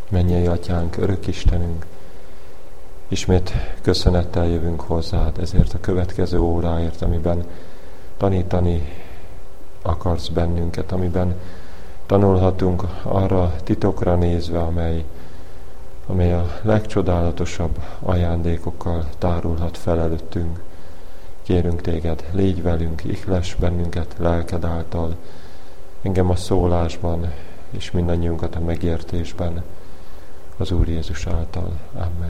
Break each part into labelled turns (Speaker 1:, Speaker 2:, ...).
Speaker 1: Mennyei Atyánk, örök Istenünk, ismét köszönettel jövünk hozzád ezért a következő óráért, amiben tanítani akarsz bennünket, amiben tanulhatunk arra titokra nézve, amely a legcsodálatosabb ajándékokkal tárulhat fel előttünk. Kérünk téged, légy velünk, ihless bennünket lelked által, engem a szólásban, és mindannyiunkat a megértésben, az Úr Jézus által. Amen.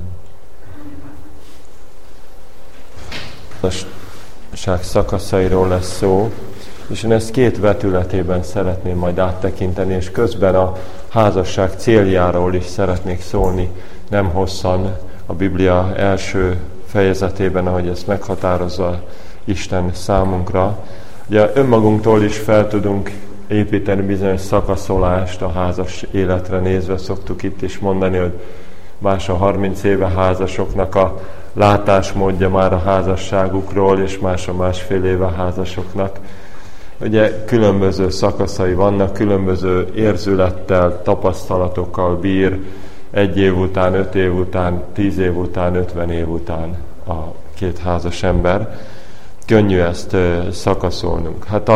Speaker 1: A házasság szakaszairól lesz szó, és én ezt két vetületében szeretném majd áttekinteni, és közben a házasság céljáról is szeretnék szólni, nem hosszan, a Biblia első fejezetében, ahogy ezt meghatározza Isten számunkra. Ugye önmagunktól is fel tudunk építeni bizonyos szakaszolást a házas életre nézve. Szoktuk itt is mondani, hogy más a 30 éve házasoknak a látásmódja már a házasságukról, és más a másfél éve házasoknak. Ugye különböző szakaszai vannak, különböző érzülettel, tapasztalatokkal bír 1 év után, 5 év után, 10 év után, 50 év után a két házas ember. Könnyű ezt szakaszolnunk. Hát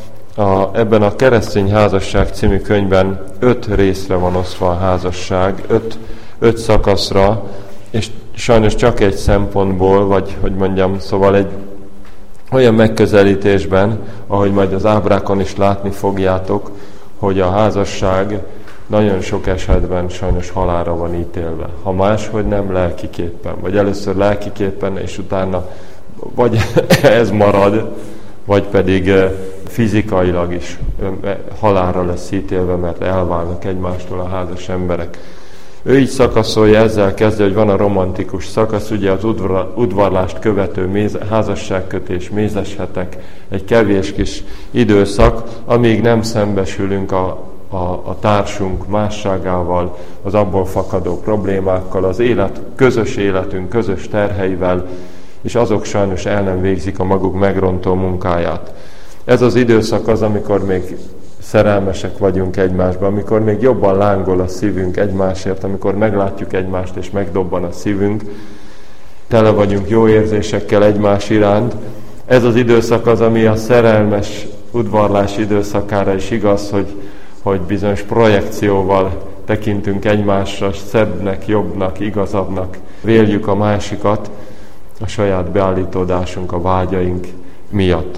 Speaker 1: ebben a Keresztény Házasság című könyvben 5 részre van osztva a házasság, 5 szakaszra, és sajnos csak egy szempontból, vagy hogy mondjam, szóval egy olyan megközelítésben, ahogy majd az ábrákon is látni fogjátok, hogy a házasság nagyon sok esetben sajnos halálra van ítélve. Ha máshogy nem, lelkiképpen. Vagy először lelkiképpen, és utána vagy ez marad, vagy pedig fizikailag is halálra lesz ítélve, mert elválnak egymástól a házas emberek. Ő így szakaszolja, ezzel kezdve, hogy van a romantikus szakasz, ugye az udvarlást követő házasságkötés, mézeshetek, egy kevés kis időszak, amíg nem szembesülünk a társunk másságával, az abból fakadó problémákkal, az közös életünk, közös terheivel, és azok sajnos el nem végzik a maguk megrontó munkáját. Ez az időszak az, amikor még szerelmesek vagyunk egymásban, amikor még jobban lángol a szívünk egymásért, amikor meglátjuk egymást és megdobban a szívünk, tele vagyunk jó érzésekkel egymás iránt. Ez az időszak az, ami a szerelmes udvarlás időszakára is igaz, hogy bizonyos projekcióval tekintünk egymásra, szebbnek, jobbnak, igazabbnak véljük a másikat a saját beállítódásunk, a vágyaink miatt.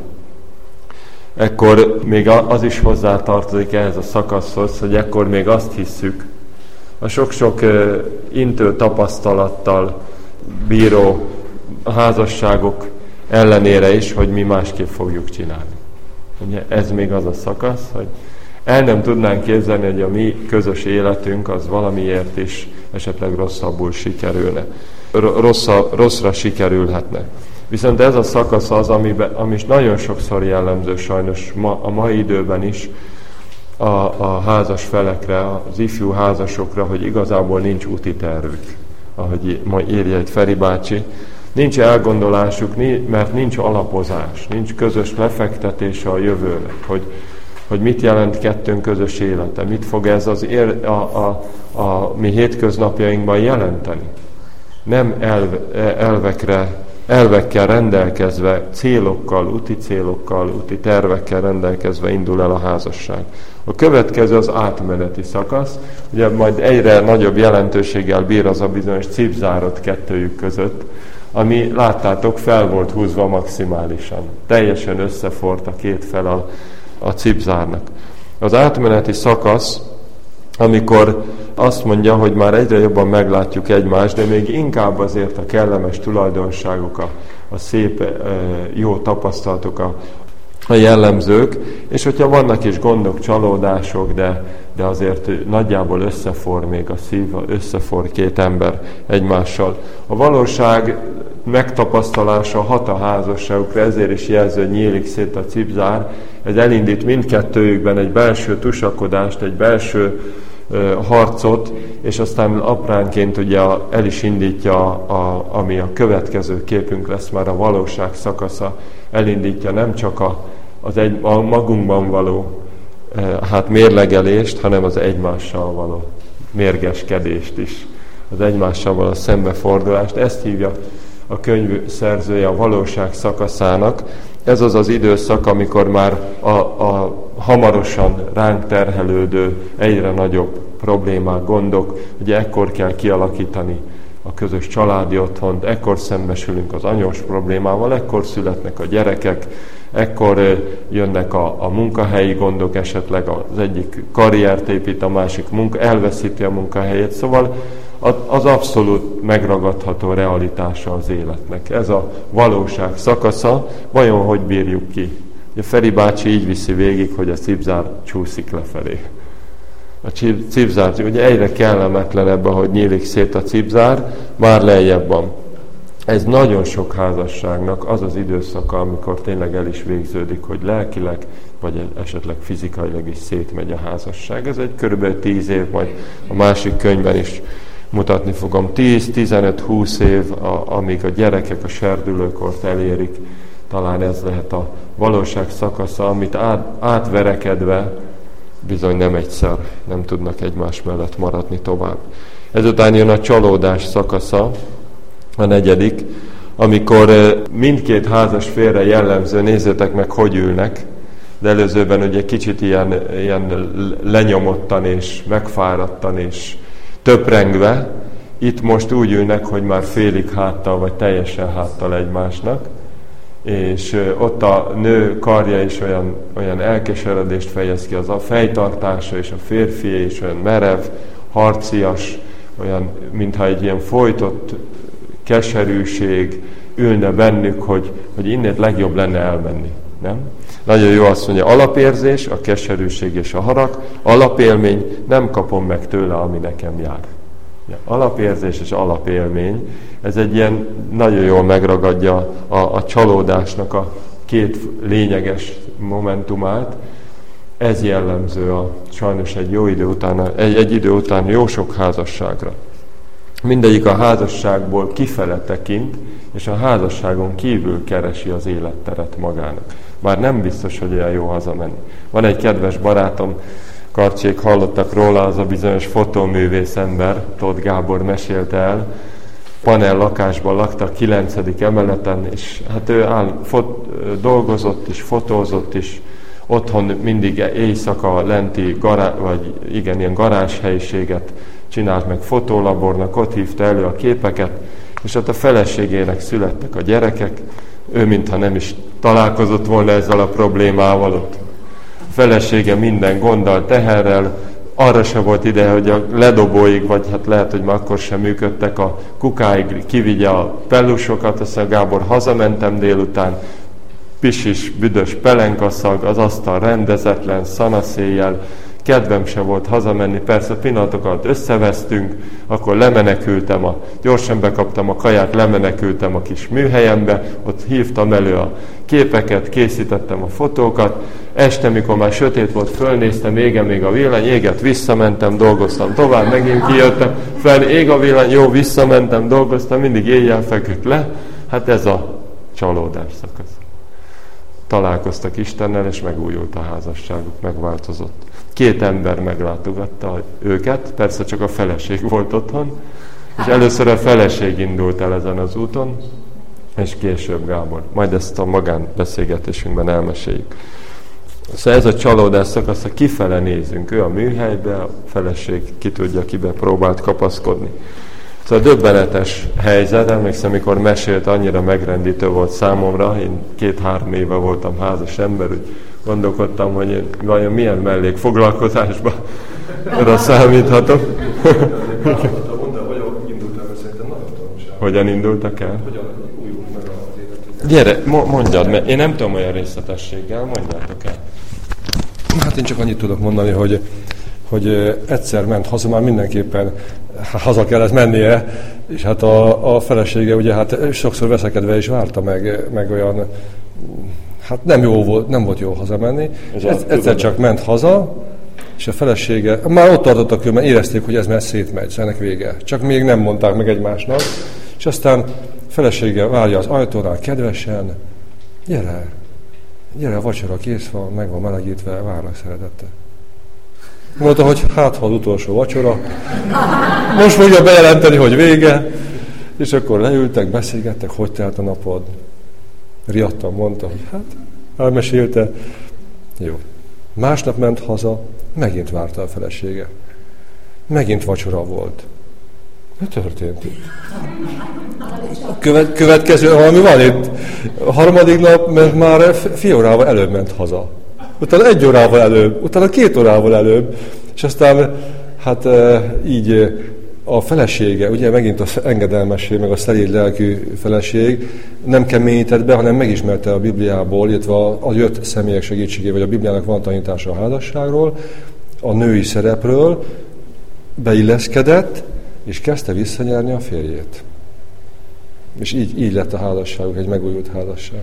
Speaker 1: Ekkor még az is hozzátartozik ehhez a szakaszhoz, hogy ekkor még azt hisszük, a sok-sok intő tapasztalattal bíró házasságok ellenére is, hogy mi másképp fogjuk csinálni. Ugye ez még az a szakasz, hogy el nem tudnánk képzelni, hogy a mi közös életünk az valamiért is esetleg rosszabbul sikerülne. Rosszra sikerülhetne. Viszont ez a szakasz az, ami nagyon sokszor jellemző sajnos a mai időben is a házas felekre, az ifjú házasokra, hogy igazából nincs úti tervük, ahogy ma írja itt Feri bácsi. Nincs elgondolásuk, mert nincs alapozás, nincs közös lefektetése a jövőnek, hogy mit jelent kettőnk közös élete, mit fog ez a mi hétköznapjainkban jelenteni. Nem elvekkel rendelkezve, célokkal, úti tervekkel rendelkezve indul el a házasság. A következő az átmeneti szakasz, ugye majd egyre nagyobb jelentőséggel bír az a bizonyos cipzárot kettőjük között, ami láttátok fel volt húzva maximálisan. Teljesen összeforrt a két fel a cipzárnak. Az átmeneti szakasz, amikor azt mondja, hogy már egyre jobban meglátjuk egymást, de még inkább azért a kellemes tulajdonságok, a szép, jó tapasztalatok a jellemzők, és hogyha vannak is gondok, csalódások, de azért nagyjából összefor még a szív, összefor két ember egymással. A valóság megtapasztalása hat a házasságukra, ezért is jelző, hogy nyílik szét a cipzár. Ez elindít mindkettőjükben egy belső tusakodást, egy belső harcot, és aztán apránként ugye el is indítja, ami a következő képünk lesz már a valóság szakasza, elindítja nem csak a magunkban való mérlegelést, hanem az egymással való mérgeskedést is, az egymással való szembefordulást. Ezt hívja a könyv szerzője a valóság szakaszának. Ez az az időszak, amikor már a hamarosan ránk terhelődő, egyre nagyobb problémák, gondok, ugye ekkor kell kialakítani a közös családi otthont, ekkor szembesülünk az anyós problémával, ekkor születnek a gyerekek, ekkor jönnek a munkahelyi gondok, esetleg az egyik karriert épít, a másik elveszíti a munkahelyét, szóval az abszolút megragadható realitása az életnek. Ez a valóság szakasza, vajon hogy bírjuk ki? A Feri bácsi így viszi végig, hogy a cipzár csúszik lefelé. A cipzár, ugye egyre kellemetlenebb, ahogy nyílik szét a cipzár, már lejjebb van. Ez nagyon sok házasságnak az az időszaka, amikor tényleg el is végződik, hogy lelkileg, vagy esetleg fizikailag is szétmegy a házasság. Ez egy körülbelül 10 év, majd a másik könyvben is mutatni fogom. 10-15-20 év, amíg a gyerekek a serdülőkort elérik, talán ez lehet a valóság szakasza, amit átverekedve bizony nem egyszer nem tudnak egymás mellett maradni tovább. Ezután jön a csalódás szakasza, a 4., amikor mindkét házas félre jellemző, nézzétek meg, hogy ülnek, de előzőben ugye kicsit ilyen lenyomottan és megfáradtan és töprengve, itt most úgy ülnek, hogy már félig háttal vagy teljesen háttal egymásnak, és ott a nő karja is olyan elkeseredést fejez ki, az a fejtartása, és a férfié is olyan merev, harcias, olyan, mintha egy ilyen folytott keserűség ülne bennük, hogy innét legjobb lenne elmenni. Nem? Nagyon jó azt mondja, alapérzés, a keserűség és a harag, alapélmény, nem kapom meg tőle, ami nekem jár. Alapérzés és alapélmény, ez egy ilyen nagyon jól megragadja a csalódásnak a két lényeges momentumát. Ez jellemző sajnos egy idő után jó sok házasságra. Mindegyik a házasságból kifele tekint, és a házasságon kívül keresi az életteret magának. Már nem biztos, hogy olyan jó hazamenni. Van egy kedves barátom, Karcsék, hallottak róla, az a bizonyos fotóművész ember, Tóth Gábor mesélte el, panel lakásban laktak 9. emeleten, és hát ő dolgozott is, fotózott is, otthon mindig éjszaka lenti ilyen garázshelyiséget csinált meg fotólabornak, ott hívta elő a képeket, és ott a feleségének születtek a gyerekek, ő mintha nem is találkozott volna ezzel a problémával, ott a felesége minden gonddal, teherrel, arra se volt ideje, hogy a ledobóig, vagy hát lehet, hogy már akkor sem működtek, a kukáig kivigye a pellusokat, aztán Gábor, hazamentem délután, pisis, büdös pelenkaszag, az asztal rendezetlen, szanaszéjjel, kedvem se volt hazamenni, persze pillanatokat összevesztünk, akkor lemenekültem, gyorsan bekaptam a kaját, lemenekültem a kis műhelyembe, ott hívtam elő a képeket, készítettem a fotókat, este, mikor már sötét volt, fölnéztem, még a villany, égett, visszamentem, dolgoztam tovább, megint kijöttem, ég a villany, jó, visszamentem, dolgoztam, mindig éjjel feküdt le, hát ez a csalódás szakasz. Találkoztak Istennel, és megújult a házasságuk, megváltozott. 2 ember meglátogatta őket, persze csak a feleség volt otthon, és először a feleség indult el ezen az úton, és később Gábor. Majd ezt a magánbeszélgetésünkben elmeséljük. Szóval ez a csalódás szakasz, ha kifele nézünk, ő a műhelybe, a feleség ki tudja, kibe próbált kapaszkodni. Szóval döbbenetes helyzet, emlékszem, mikor mesélt, annyira megrendítő volt számomra, én 2-3 éve voltam házas ember, úgy gondolkodtam, hogy én vajon milyen mellékfoglalkozásban arra számíthatok. Hogyan indultak el? Gyere, mondjad, mert én nem tudom olyan részletességgel, mondjátok el.
Speaker 2: Hát én csak annyit tudok mondani, hogy egyszer ment haza, már mindenképpen haza kellett mennie, és hát a felesége ugye hát sokszor veszekedve is várta meg olyan, hát nem volt jó hazamenni. Egyszer csak ment haza, és a felesége, már ott tartottak, mert érezték, hogy ez már szétmegy, szóval ennek vége. Csak még nem mondták meg egymásnak, és aztán a felesége várja az ajtónál kedvesen, gyere, a vacsora kész van, meg van melegítve, várlak szeretettel. Mondta, hogy hát ha az utolsó vacsora, most fogja bejelenteni, hogy vége, és akkor leültek, beszélgettek, hogy telt a napod. Riadtan mondta, hogy hát elmesélte. Jó. Másnap ment haza, megint várta a felesége. Megint vacsora volt. Mi történt itt? Következő, valami van itt. A harmadik nap ment már fél órával előbb ment haza. Utána 1 órával előbb, utána 2 órával előbb. És aztán hát így a felesége, ugye megint az engedelmesség, meg a szelíd lelkű feleség nem keményített be, hanem megismerte a Bibliából, illetve a jött személyek segítségével, vagy a Bibliának van tanítása a házasságról, a női szerepről, beilleszkedett, és kezdte visszanyerni a férjét. És így lett a házasságuk, egy megújult házasság.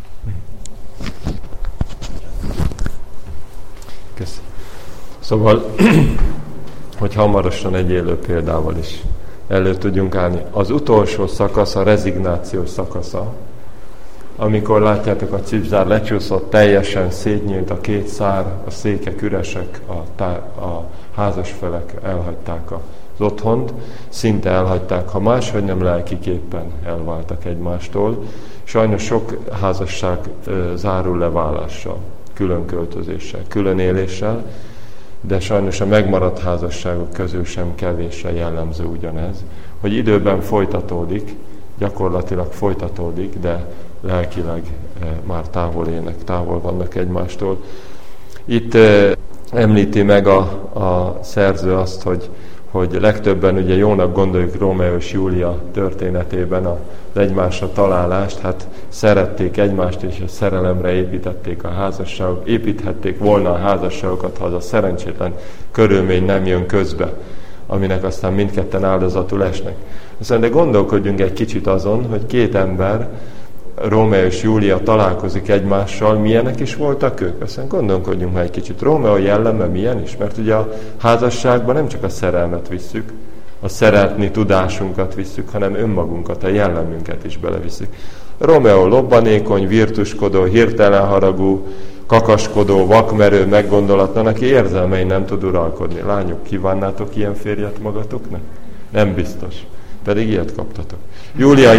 Speaker 1: Köszönöm. Szóval, hogy hamarosan egy élő példával is elő tudjunk állni. Az utolsó szakasz, a rezignációs szakasza, amikor látjátok, a cipzár lecsúszott, teljesen szétnyílt a 2 szár, a székek üresek, a házasfelek elhagyták az otthont, szinte elhagyták, ha máshogy nem lelkiképpen elváltak egymástól. Sajnos sok házasság zárul le válással, külön költözéssel, külön éléssel, de sajnos a megmaradt házasságok közül sem kevésre jellemző ugyanez, hogy időben folytatódik, gyakorlatilag folytatódik, de lelkileg már távol élnek, távol vannak egymástól. Itt említi meg a szerző azt, hogy legtöbben ugye jónak gondoljuk Rómeó és Júlia történetében az egymásra találást, hát szerették egymást, és a szerelemre építették a házasságot, építhették volna a házasságokat, ha az a szerencsétlen körülmény nem jön közbe, aminek aztán mindketten áldozatul esnek. De gondolkodjunk egy kicsit azon, hogy 2 ember, Rómeó és Júlia találkozik egymással, milyenek is voltak ők? Aztán gondolkodjunk már egy kicsit. Rómeó jelleme milyen is? Mert ugye a házasságban nem csak a szerelmet visszük, a szeretni tudásunkat visszük, hanem önmagunkat, a jellemünket is belevisszük. Rómeó lobbanékony, virtuskodó, hirtelen haragú, kakaskodó, vakmerő, meggondolatlan, aki érzelmein nem tud uralkodni. Lányok, kívánnátok ilyen férjet magatoknak? Nem biztos. Pedig ilyet kaptatok. Júlia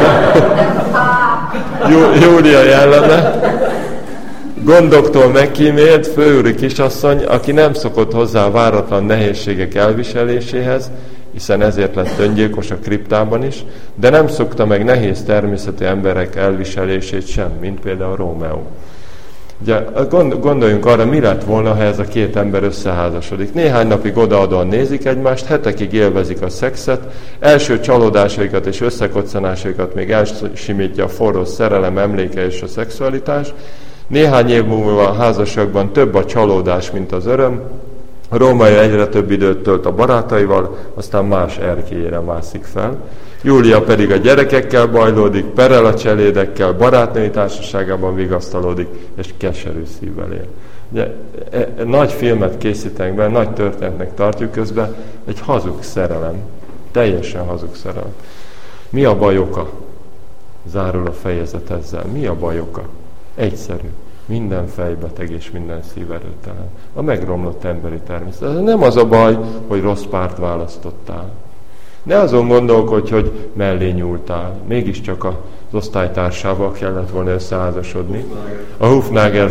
Speaker 1: jelleme, gondoktól megkímélt, főúri kisasszony, aki nem szokott hozzá váratlan nehézségek elviseléséhez, hiszen ezért lett öngyilkos a kriptában is, de nem szokta meg nehéz természetű emberek elviselését sem, mint például Rómeó. Ugye, gondoljunk arra, mi lett volna, ha ez a 2 ember összeházasodik. Néhány napig odaadóan nézik egymást, hetekig élvezik a szexet, első csalódásaikat és összekoccanásaikat még elsimítja a forró szerelem emléke és a szexualitás. Néhány év múlva a házasságban több a csalódás, mint az öröm. Rómeó egyre több időt tölt a barátaival, aztán más erkélyére mászik fel. Júlia pedig a gyerekekkel bajlódik, perel a cselédekkel, barátnői társaságában vigasztalódik, és keserű szívvel él. Ugye, nagy filmet készítenek be, nagy történetnek tartjuk, közben egy hazug szerelem, teljesen hazug szerelem. Mi a baj oka? Zárul a fejezet ezzel. Mi a baj oka? Egyszerű. Minden fejbeteg és minden szíverőtelen. A megromlott emberi természet. Nem az a baj, hogy rossz párt választottál. Ne azon gondolkodj, hogy mellé nyúltál. Mégiscsak az osztálytársával kellett volna összeházasodni. A Hufnagel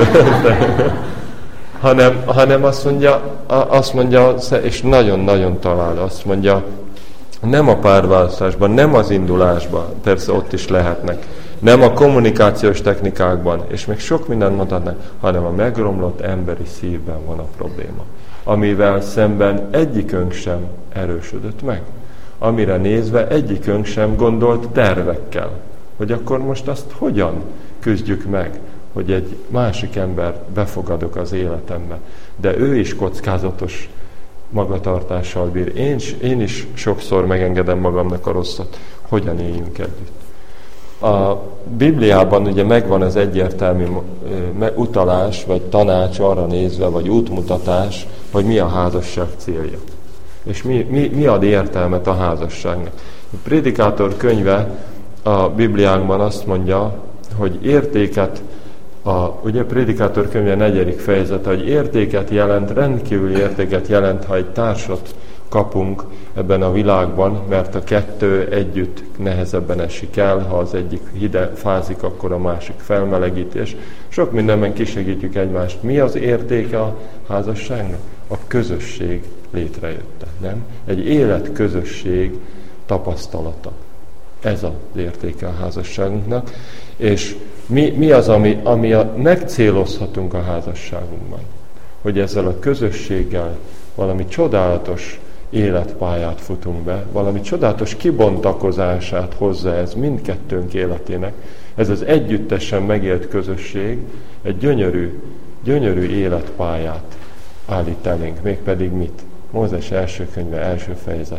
Speaker 1: hanem azt mondja, és nagyon-nagyon talál, azt mondja, nem a párválasztásban, nem az indulásban, persze ott is lehetnek, nem a kommunikációs technikákban, és még sok mindent mondhatnak, hanem a megromlott emberi szívben van a probléma, amivel szemben egyikünk sem erősödött meg. Amire nézve egyikünk sem gondolt tervekkel, hogy akkor most azt hogyan küzdjük meg, hogy egy másik ember befogadok az életembe. De ő is kockázatos magatartással bír. Én is sokszor megengedem magamnak a rosszat. Hogyan éljünk együtt? A Bibliában ugye megvan az egyértelmű utalás, vagy tanács arra nézve, vagy útmutatás, hogy mi a házasság célja. És mi ad értelmet a házasságnak. A Prédikátor könyve a Bibliánkban azt mondja, hogy értéket Ugye Prédikátor könyve 4. fejezete, hogy értéket jelent, rendkívüli értéket jelent, ha egy társat kapunk ebben a világban, mert a kettő együtt nehezebben esik el, ha az egyik fázik, akkor a másik felmelegítés. Sok mindenben kisegítjük egymást. Mi az értéke a házasságnak? A közösség létrejötte, nem? Egy életközösség tapasztalata. Ez az értéke a házasságunknak. És mi az, ami megcélozhatunk a házasságunkban? Hogy ezzel a közösséggel valami csodálatos életpályát futunk be, valami csodálatos kibontakozását hozza ez mindkettőnk életének. Ez az együttesen megélt közösség egy gyönyörű életpályát állít elénk. Mégpedig mit? Mózes első könyve, első fejezet,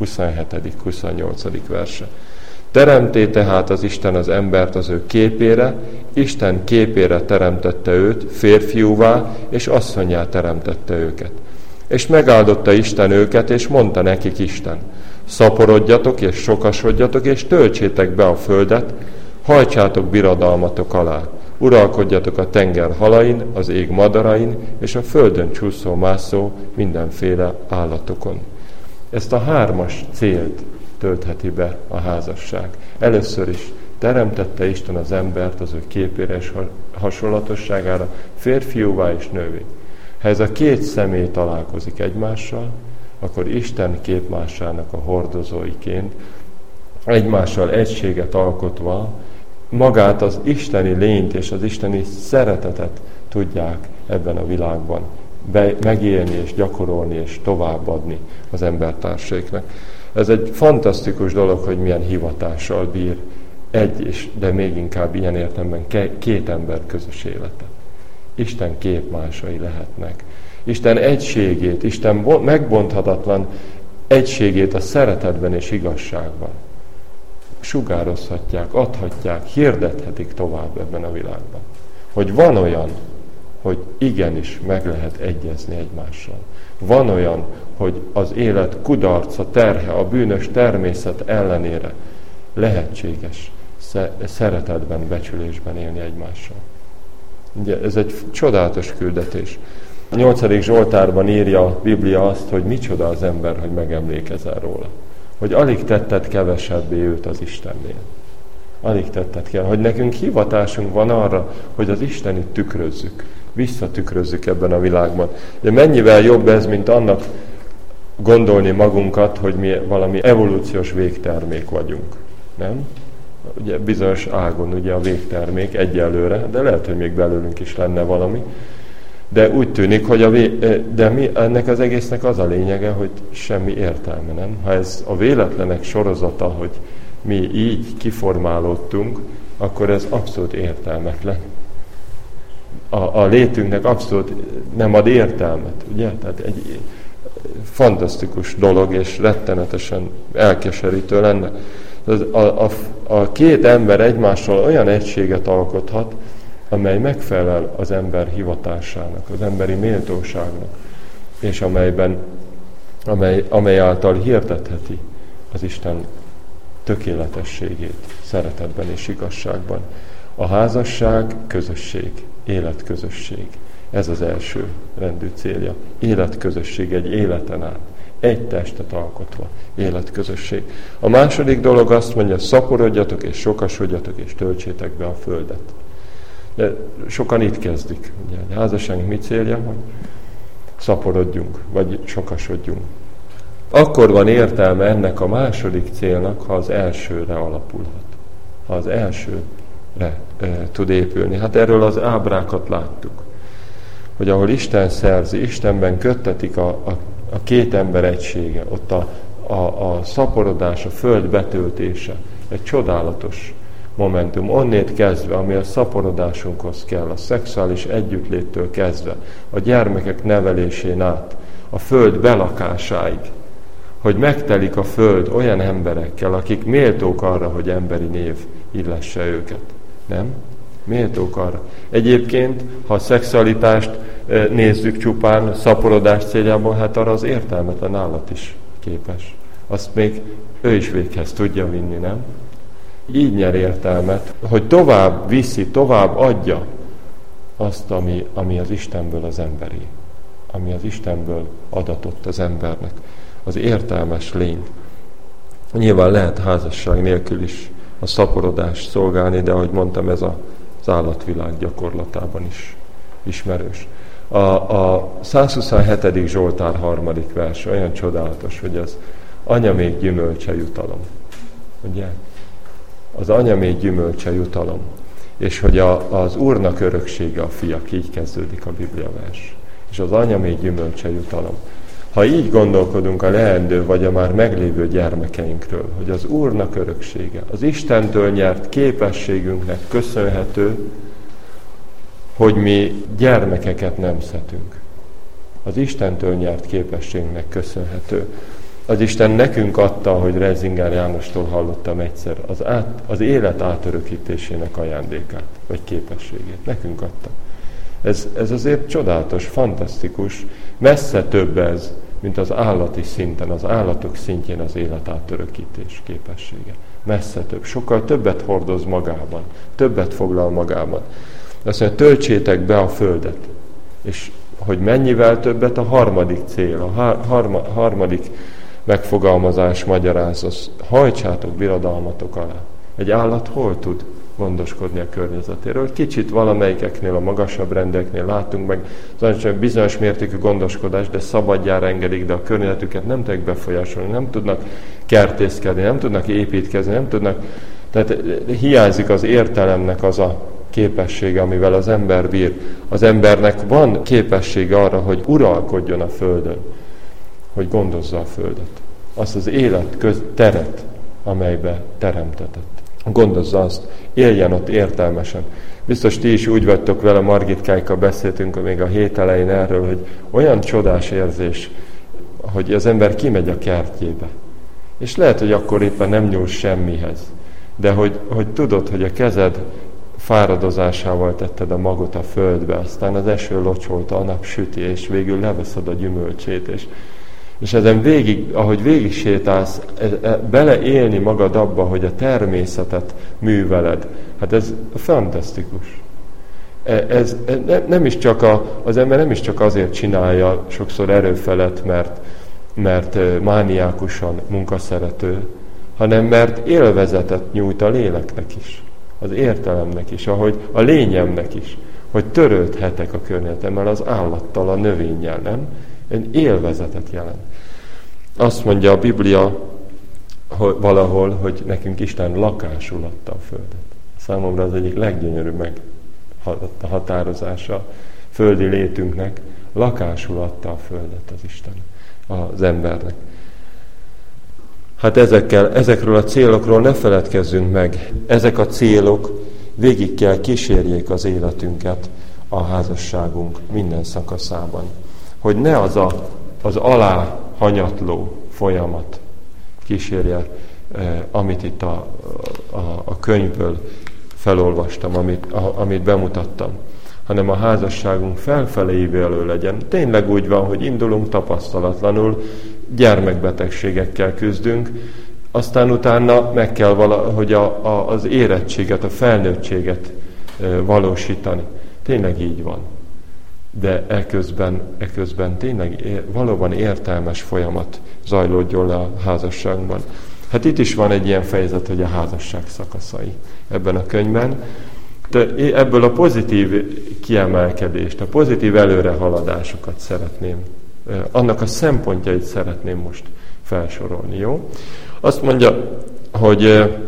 Speaker 1: 27.-28. verse. Teremté tehát az Isten az embert az ő képére, Isten képére teremtette őt, férfiúvá és asszonnyá teremtette őket. És megáldotta Isten őket, és mondta nekik Isten: szaporodjatok és sokasodjatok, és töltsétek be a földet, hajtsátok birodalmatok alá, uralkodjatok a tenger halain, az ég madarain, és a földön csúszó-mászó mindenféle állatokon. Ezt a 3 célt töltheti be a házasság. Először is teremtette Isten az embert az ő képére és hasonlatosságára, férfiúvá és nővé. Ha ez a 2 személy találkozik egymással, akkor Isten képmásának a hordozóiként, egymással egységet alkotva, magát az isteni lényt és az isteni szeretetet tudják ebben a világban megélni és gyakorolni és továbbadni az embertársaiknak. Ez egy fantasztikus dolog, hogy milyen hivatással bír de még inkább ilyen értelemben 2 ember közös élete. Isten képmásai lehetnek. Isten egységét, Isten megbonthatatlan egységét a szeretetben és igazságban sugározhatják, adhatják, hirdethetik tovább ebben a világban. Hogy van olyan, hogy igenis meg lehet egyezni egymással. Van olyan, hogy az élet kudarca, terhe, a bűnös természet ellenére lehetséges szeretetben, becsülésben élni egymással. Ugye, ez egy csodálatos küldetés. A 8. Zsoltárban írja a Biblia azt, hogy micsoda az ember, hogy megemlékezel róla. Hogy alig tetted kevesebbé őt az Istennél. Alig tetted kell. Hogy nekünk hivatásunk van arra, hogy az Istenit tükrözzük. Visszatükrözzük ebben a világban. De mennyivel jobb ez, mint annak gondolni magunkat, hogy mi valami evolúciós végtermék vagyunk. Nem? Ugye bizonyos ágon ugye a végtermék egyelőre, de lehet, hogy még belőlünk is lenne valami. De úgy tűnik, hogy ennek az egésznek az a lényege, hogy semmi értelme, nem? Ha ez a véletlenek sorozata, hogy mi így kiformálódtunk, akkor ez abszolút értelmetlen. A létünknek abszolút nem ad értelmet, ugye? Tehát egy fantasztikus dolog, és rettenetesen elkeserítő lenne. A 2 ember egymással olyan egységet alkothat, amely megfelel az ember hivatásának, az emberi méltóságnak, és amely által hirdetheti az Isten tökéletességét szeretetben és igazságban. A házasság közösség, életközösség. Ez az első rendű célja. Életközösség egy életen át. Egy testet alkotva. Életközösség. A második dolog azt mondja, szaporodjatok és sokasodjatok és töltsétek be a földet. De sokan itt kezdik. Ugye, a házasság mi célja? Hogy szaporodjunk, vagy sokasodjunk. Akkor van értelme ennek a második célnak, ha az elsőre alapulhat. Ha az elsőre tud épülni. Hát erről az ábrákat láttuk. Hogy ahol Isten szerzi, Istenben köttetik a 2 ember egysége, ott a szaporodás, a föld betöltése, egy csodálatos momentum. Onnét kezdve, ami a szaporodásunkhoz kell, a szexuális együttléttől kezdve, a gyermekek nevelésén át, a föld belakásáig, hogy megtelik a föld olyan emberekkel, akik méltók arra, hogy emberi név illesse őket. Nem? Méltók arra. Egyébként, ha a szexualitást nézzük csupán szaporodás céljából, hát arra az értelmetlen állat is képes. Azt még ő is véghez tudja vinni, nem? Így nyer értelmet, hogy tovább viszi, tovább adja azt, ami az Istenből az emberi, ami az Istenből adatott az embernek, az értelmes lény. Nyilván lehet házasság nélkül is a szaporodást szolgálni, de ahogy mondtam, ez az állatvilág gyakorlatában is ismerős. A 127. Zsoltár 3. vers olyan csodálatos, hogy az anya még gyümölcse jutalom. Ugye? Az anya még gyümölcse jutalom. És hogy az Úrnak öröksége a fiak, így kezdődik a Biblia vers. És az anya még gyümölcse jutalom. Ha így gondolkodunk a leendő vagy a már meglévő gyermekeinkről, hogy az Úrnak öröksége, az Istentől nyert képességünknek köszönhető, hogy mi gyermekeket nemzhetünk. Az Istentől nyert képességnek köszönhető. Az Isten nekünk adta, hogy Reisinger Jánostól hallottam egyszer, az élet átörökítésének ajándékát, vagy képességét. Nekünk adta. Ez azért csodálatos, fantasztikus, messze több ez, mint az állati szinten, az állatok szintjén az élet átörökítés képessége. Messze több, sokkal többet hordoz magában, többet foglal magában. Azt mondja, töltsétek be a földet. És hogy mennyivel többet, a harmadik cél, a harmadik megfogalmazás magyarázza, hajtsátok birodalmatok alá. Egy állat hol tud gondoskodni a környezetéről? Kicsit valamelyikeknél, a magasabb rendeknél látunk meg bizonyos mértékű gondoskodást, de szabadjára engedik, de a környezetüket nem tudják befolyásolni, nem tudnak kertészkedni, nem tudnak építkezni, nem tudnak, tehát hiányzik az értelemnek az a képessége, amivel az ember bír. Az embernek van képessége arra, hogy uralkodjon a földön, hogy gondozza a földet. Azt az élet teret, amelybe teremtetett. Gondozza azt, éljen ott értelmesen. Biztos ti is úgy vagytok vele, Margitkáikkal beszéltünk még a hét elején erről, hogy olyan csodás érzés, hogy az ember kimegy a kertjébe. És lehet, hogy akkor éppen nem nyúl semmihez. De hogy tudod, hogy a kezed fáradozásával tetted a magot a földbe, aztán az eső locsolta, a nap süti, és végül leveszed a gyümölcsét, és ezen végig, ahogy végig sétálsz, beleélni magad abba, hogy a természetet műveled. Hát ez fantasztikus. Nem is csak az ember nem is csak azért csinálja sokszor erőfelett, mert mániákusan munkaszerető, hanem mert élvezetet nyújt a léleknek is, az értelemnek is, ahogy a lényemnek is, hogy törődhetek a környezetemmel, az állattal, a növényel, nem? Egy élvezetet jelent. Azt mondja a Biblia valahol, hogy nekünk Isten lakásul adta a földet. Számomra az egyik leggyönyörűbb meghatározása a földi létünknek, lakásul adta a földet az Isten az embernek. Hát ezekről a célokról ne feledkezzünk meg. Ezek a célok végig kell kísérjék az életünket a házasságunk minden szakaszában. Hogy ne az aláhanyatló folyamat kísérje, amit itt a könyvből felolvastam, amit bemutattam, hanem a házasságunk felfelé ívelő legyen. Tényleg úgy van, hogy indulunk tapasztalatlanul, gyermekbetegségekkel küzdünk, aztán utána meg kell valahogy az érettséget, a felnőttséget valósítani. Tényleg így van. De eközben tényleg valóban értelmes folyamat zajlódjon le a házasságban. Hát itt is van egy ilyen fejezet, hogy a házasság szakaszai ebben a könyvben. De ebből a pozitív kiemelkedést, a pozitív előrehaladásokat szeretném, annak a szempontjait szeretném most felsorolni, jó? Azt mondja, hogy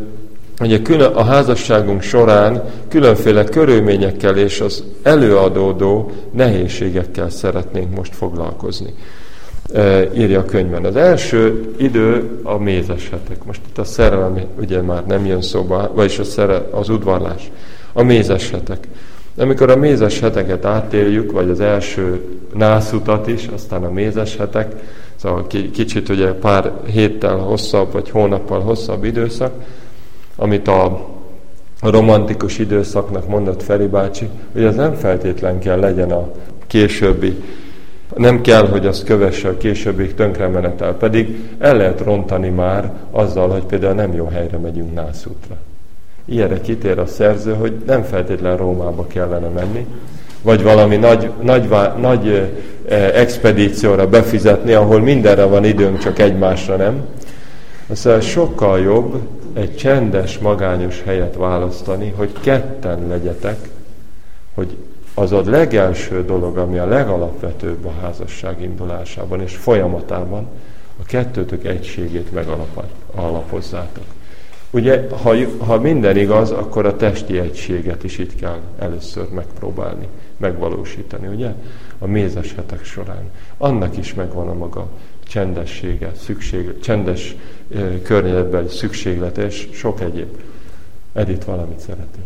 Speaker 1: a házasságunk során különféle körülményekkel és az előadódó nehézségekkel szeretnénk most foglalkozni. Írja a könyvben. Az első idő a mézes hetek. Most itt a szerelem ugye már nem jön szóba, vagyis az udvarlás. A mézes hetek. Amikor a mézes heteket átéljük, vagy az első nászutat is, aztán a mézes hetek, szóval kicsit ugye pár héttel hosszabb, vagy hónappal hosszabb időszak, amit a romantikus időszaknak mondott Feri bácsi, hogy ez nem feltétlen kell legyen a későbbi, nem kell, hogy azt kövesse a későbbi tönkremenetel, pedig el lehet rontani már azzal, hogy például nem jó helyre megyünk nászútra. Ilyenre kitér a szerző, hogy nem feltétlen Rómába kellene menni, vagy valami nagy expedícióra befizetni, ahol mindenre van időnk, csak egymásra nem. Aztán sokkal jobb egy csendes, magányos helyet választani, hogy ketten legyetek, hogy az a legelső dolog, ami a legalapvetőbb a házasság indulásában és folyamatában, a kettőtök egységét megalapozzátok. Ugye, ha minden igaz, akkor a testi egységet is itt kell először megpróbálni, megvalósítani, ugye? A mézes hetek során. Annak is megvan a maga csendessége, csendes környezetbeli szükséglete, és sok egyéb. Edith valamit szeretnék.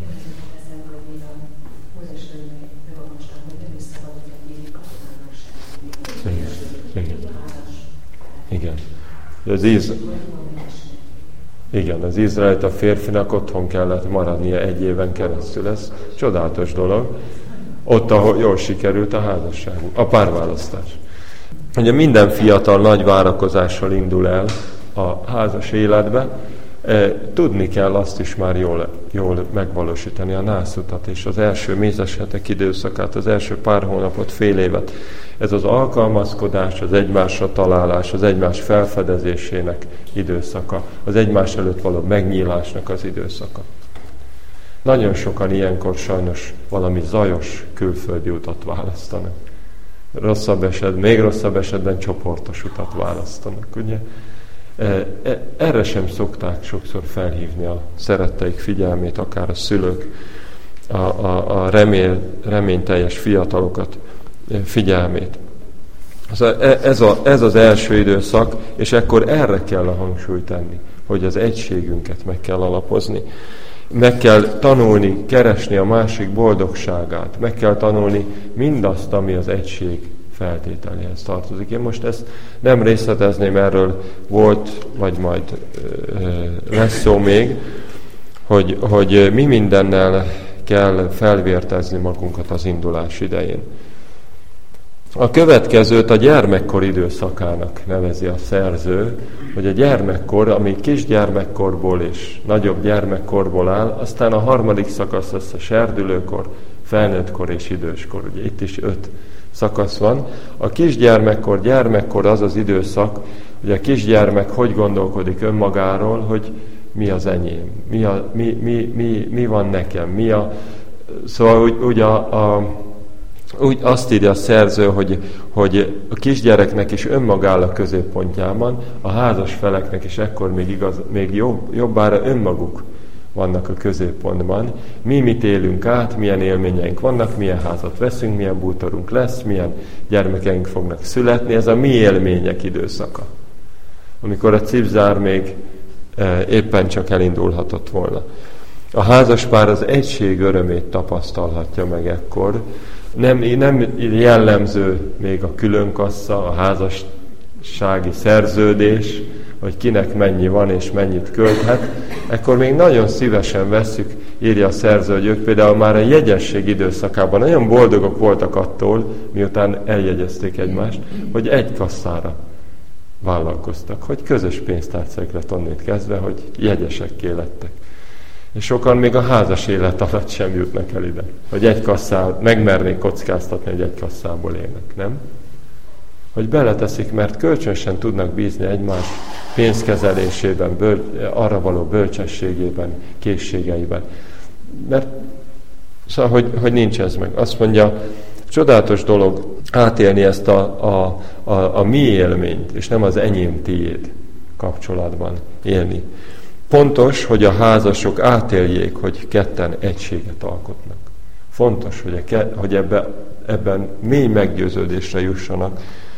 Speaker 1: Igen. Az izraelita férfinak otthon kellett maradnia 1 éven keresztül. Ez csodálatos dolog. Ott, ahol jól sikerült a házasságuk, a párválasztás. Ugye minden fiatal nagy várakozással indul el a házas életbe. Tudni kell azt is már jól megvalósítani, a nászutat és az első mézes hetek időszakát, az első pár hónapot, fél évet. Ez az alkalmazkodás, az egymásra találás, az egymás felfedezésének időszaka, az egymás előtt való megnyílásnak az időszaka. Nagyon sokan ilyenkor sajnos valami zajos külföldi utat választanak. Még rosszabb esetben csoportos utat választanak, ugye? Erre sem szokták sokszor felhívni a szeretteik figyelmét, akár a szülők, a reményteljes fiatalokat figyelmét. Ez az első időszak, és akkor erre kell a hangsúlyt tenni, hogy az egységünket meg kell alapozni. Meg kell tanulni, keresni a másik boldogságát, meg kell tanulni mindazt, ami az egység feltételéhez tartozik. Én most ezt nem részletezném, erről volt, vagy majd lesz szó még, hogy mi mindennel kell felvértezni magunkat az indulás idején. A következőt a gyermekkor időszakának nevezi a szerző, hogy a gyermekkor, ami kisgyermekkorból és nagyobb gyermekkorból áll, aztán a 3. szakasz lesz a serdülőkor, felnőttkor és időskor. Ugye itt is 5 szakasz van. A kisgyermekkor, gyermekkor az az időszak, hogy a kisgyermek hogy gondolkodik önmagáról, hogy mi az enyém, mi van nekem, Szóval úgy azt írja a szerző, hogy a kisgyereknek is önmaga áll a középpontjában, a házas feleknek is ekkor még jobbára önmaguk vannak a középpontban. Mi mit élünk át, milyen élményeink vannak, milyen házat veszünk, milyen bútorunk lesz, milyen gyermekeink fognak születni. Ez a mi élmények időszaka. Amikor a cipzár még éppen csak elindulhatott volna. A házaspár az egység örömét tapasztalhatja meg ekkor. Nem jellemző még a különkassa, a házassági szerződés, hogy kinek mennyi van és mennyit költhet. Ekkor még nagyon szívesen vesszük, írja a szerző, hogy ők például már a jegyesség időszakában nagyon boldogok voltak attól, miután eljegyezték egymást, hogy egy kasszára vállalkoztak, hogy közös pénztárcájuk lett onnét kezdve, hogy jegyesekké lettek. És sokan még a házas élet alatt sem jutnak el ide, hogy megmernék kockáztatni, hogy egy kasszából élnek, nem? Hogy beleteszik, mert kölcsönösen tudnak bízni egymás pénzkezelésében, arra való bölcsességében, készségeiben. Mert szóval, hogy nincs ez meg. Azt mondja, csodálatos dolog átélni ezt a mi élményt, és nem az enyém tiéd kapcsolatban élni. Fontos, hogy a házasok átéljék, hogy ketten egységet alkotnak. Fontos, hogy ebben mély meggyőződésre jussanak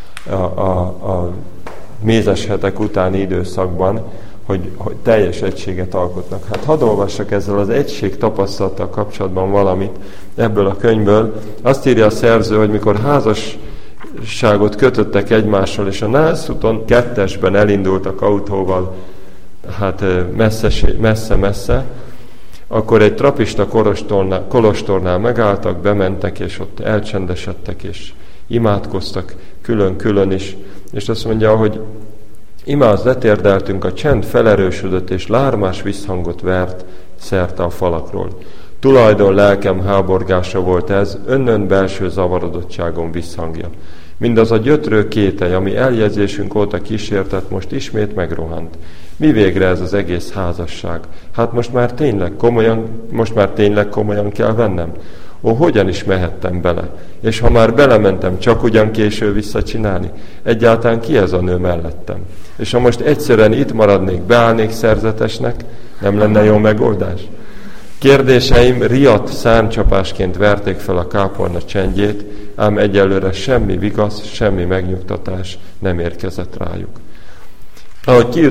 Speaker 1: a mézes hetek utáni időszakban, hogy teljes egységet alkotnak. Hát hadd olvassak ezzel az egység tapasztalattal kapcsolatban valamit ebből a könyvből. Azt írja a szerző, hogy mikor házasságot kötöttek egymással, és a Nászúton 2-esben elindultak autóval, hát messze-messze, akkor egy trapista kolostornál megálltak, bementek, és ott elcsendesedtek, és imádkoztak külön-külön is. És azt mondja, hogy imáz letérdeltünk, a csend felerősödött, és lármás visszhangot vert szerte a falakról. Tulajdon lelkem háborgása volt ez, önnön belső zavarodottságom visszhangja. Mindaz a gyötrő kételj, ami eljegyzésünk óta kísértett, most ismét megrohant. Mi végre ez az egész házasság? Hát most már tényleg komolyan kell vennem? Ó, hogyan is mehettem bele? És ha már belementem, csak ugyan késő visszacsinálni? Egyáltalán ki ez a nő mellettem? És ha most egyszerűen itt maradnék, beállnék szerzetesnek, nem lenne jó megoldás? Kérdéseim riadt szárnycsapásként verték fel a kápolna csendjét, ám egyelőre semmi vigasz, semmi megnyugtatás nem érkezett rájuk. Ahogy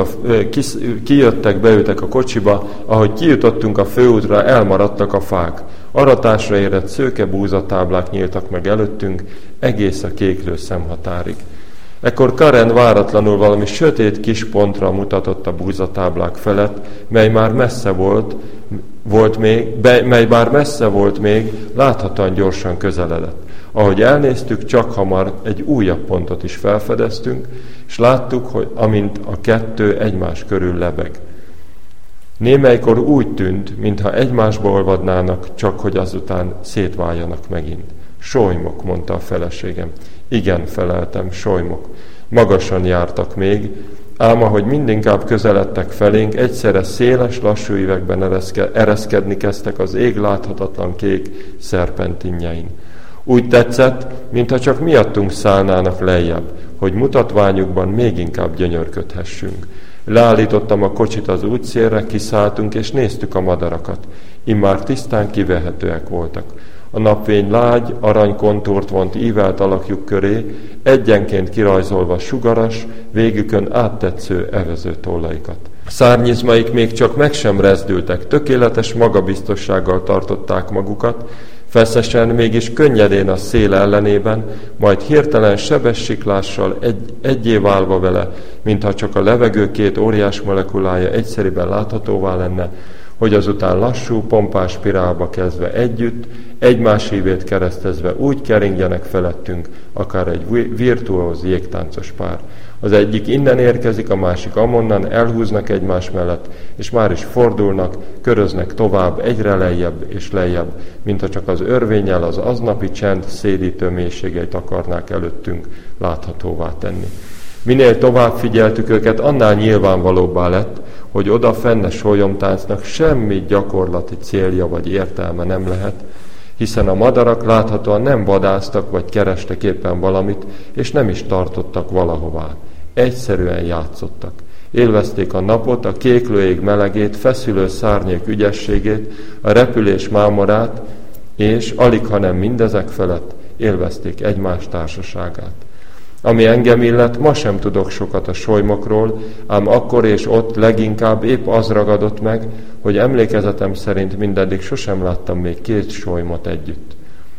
Speaker 1: beültek a kocsiba, ahogy kijutottunk a főútra, elmaradtak a fák. Aratásra érett szőke búzatáblák nyíltak meg előttünk, egész a kéklő szemhatárig. Ekkor Karen váratlanul valami sötét kis pontra mutatott a búzatáblák felett, mely már messze volt még, láthatóan gyorsan közeledett. Ahogy elnéztük, csak hamar egy újabb pontot is felfedeztünk, és láttuk, hogy amint a kettő egymás körül lebeg. Némelykor úgy tűnt, mintha egymásba olvadnának, csak hogy azután szétváljanak megint. Solymok, mondta a feleségem. Igen, feleltem, solymok. Magasan jártak még, ám ahogy mindinkább közeledtek felénk, egyszerre széles, lassú ívekben ereszkedni kezdtek az ég láthatatlan kék szerpentinjein. Úgy tetszett, mintha csak miattunk szállnának lejjebb, hogy mutatványukban még inkább gyönyörködhessünk. Leállítottam a kocsit az útszélre, kiszálltunk és néztük a madarakat. Immár tisztán kivehetőek voltak. A napfény lágy, aranykontúrt vont ívelt alakjuk köré, egyenként kirajzolva sugaras, végükön áttetsző evező tollaikat. Szárnyizmaik még csak meg sem rezdültek, tökéletes magabiztossággal tartották magukat, feszesen, mégis könnyedén a szél ellenében, majd hirtelen sebes siklással egyé válva vele, mintha csak a levegő két óriás molekulája egyszeriben láthatóvá lenne, hogy azután lassú, pompás spirálba kezdve együtt, egymás ívét keresztezve úgy keringjenek felettünk, akár egy virtuóz jégtáncos pár. Az egyik innen érkezik, a másik amonnan, elhúznak egymás mellett, és már is fordulnak, köröznek tovább, egyre lejjebb és lejjebb, mintha csak az örvénnyel az aznapi csend szédítő mélységeit akarnák előttünk láthatóvá tenni. Minél tovább figyeltük őket, annál nyilvánvalóbbá lett, hogy oda fenne sólyomtáncnak semmi gyakorlati célja vagy értelme nem lehet, hiszen a madarak láthatóan nem vadásztak vagy kerestek éppen valamit, és nem is tartottak valahová. Egyszerűen játszottak. Élvezték a napot, a kéklő ég melegét, feszülő szárnyék ügyességét, a repülés mámorát, és alighanem mindezek felett élvezték egymás társaságát. Ami engem illet, ma sem tudok sokat a solymokról, ám akkor és ott leginkább épp az ragadott meg, hogy emlékezetem szerint mindeddig sosem láttam még két solymot együtt.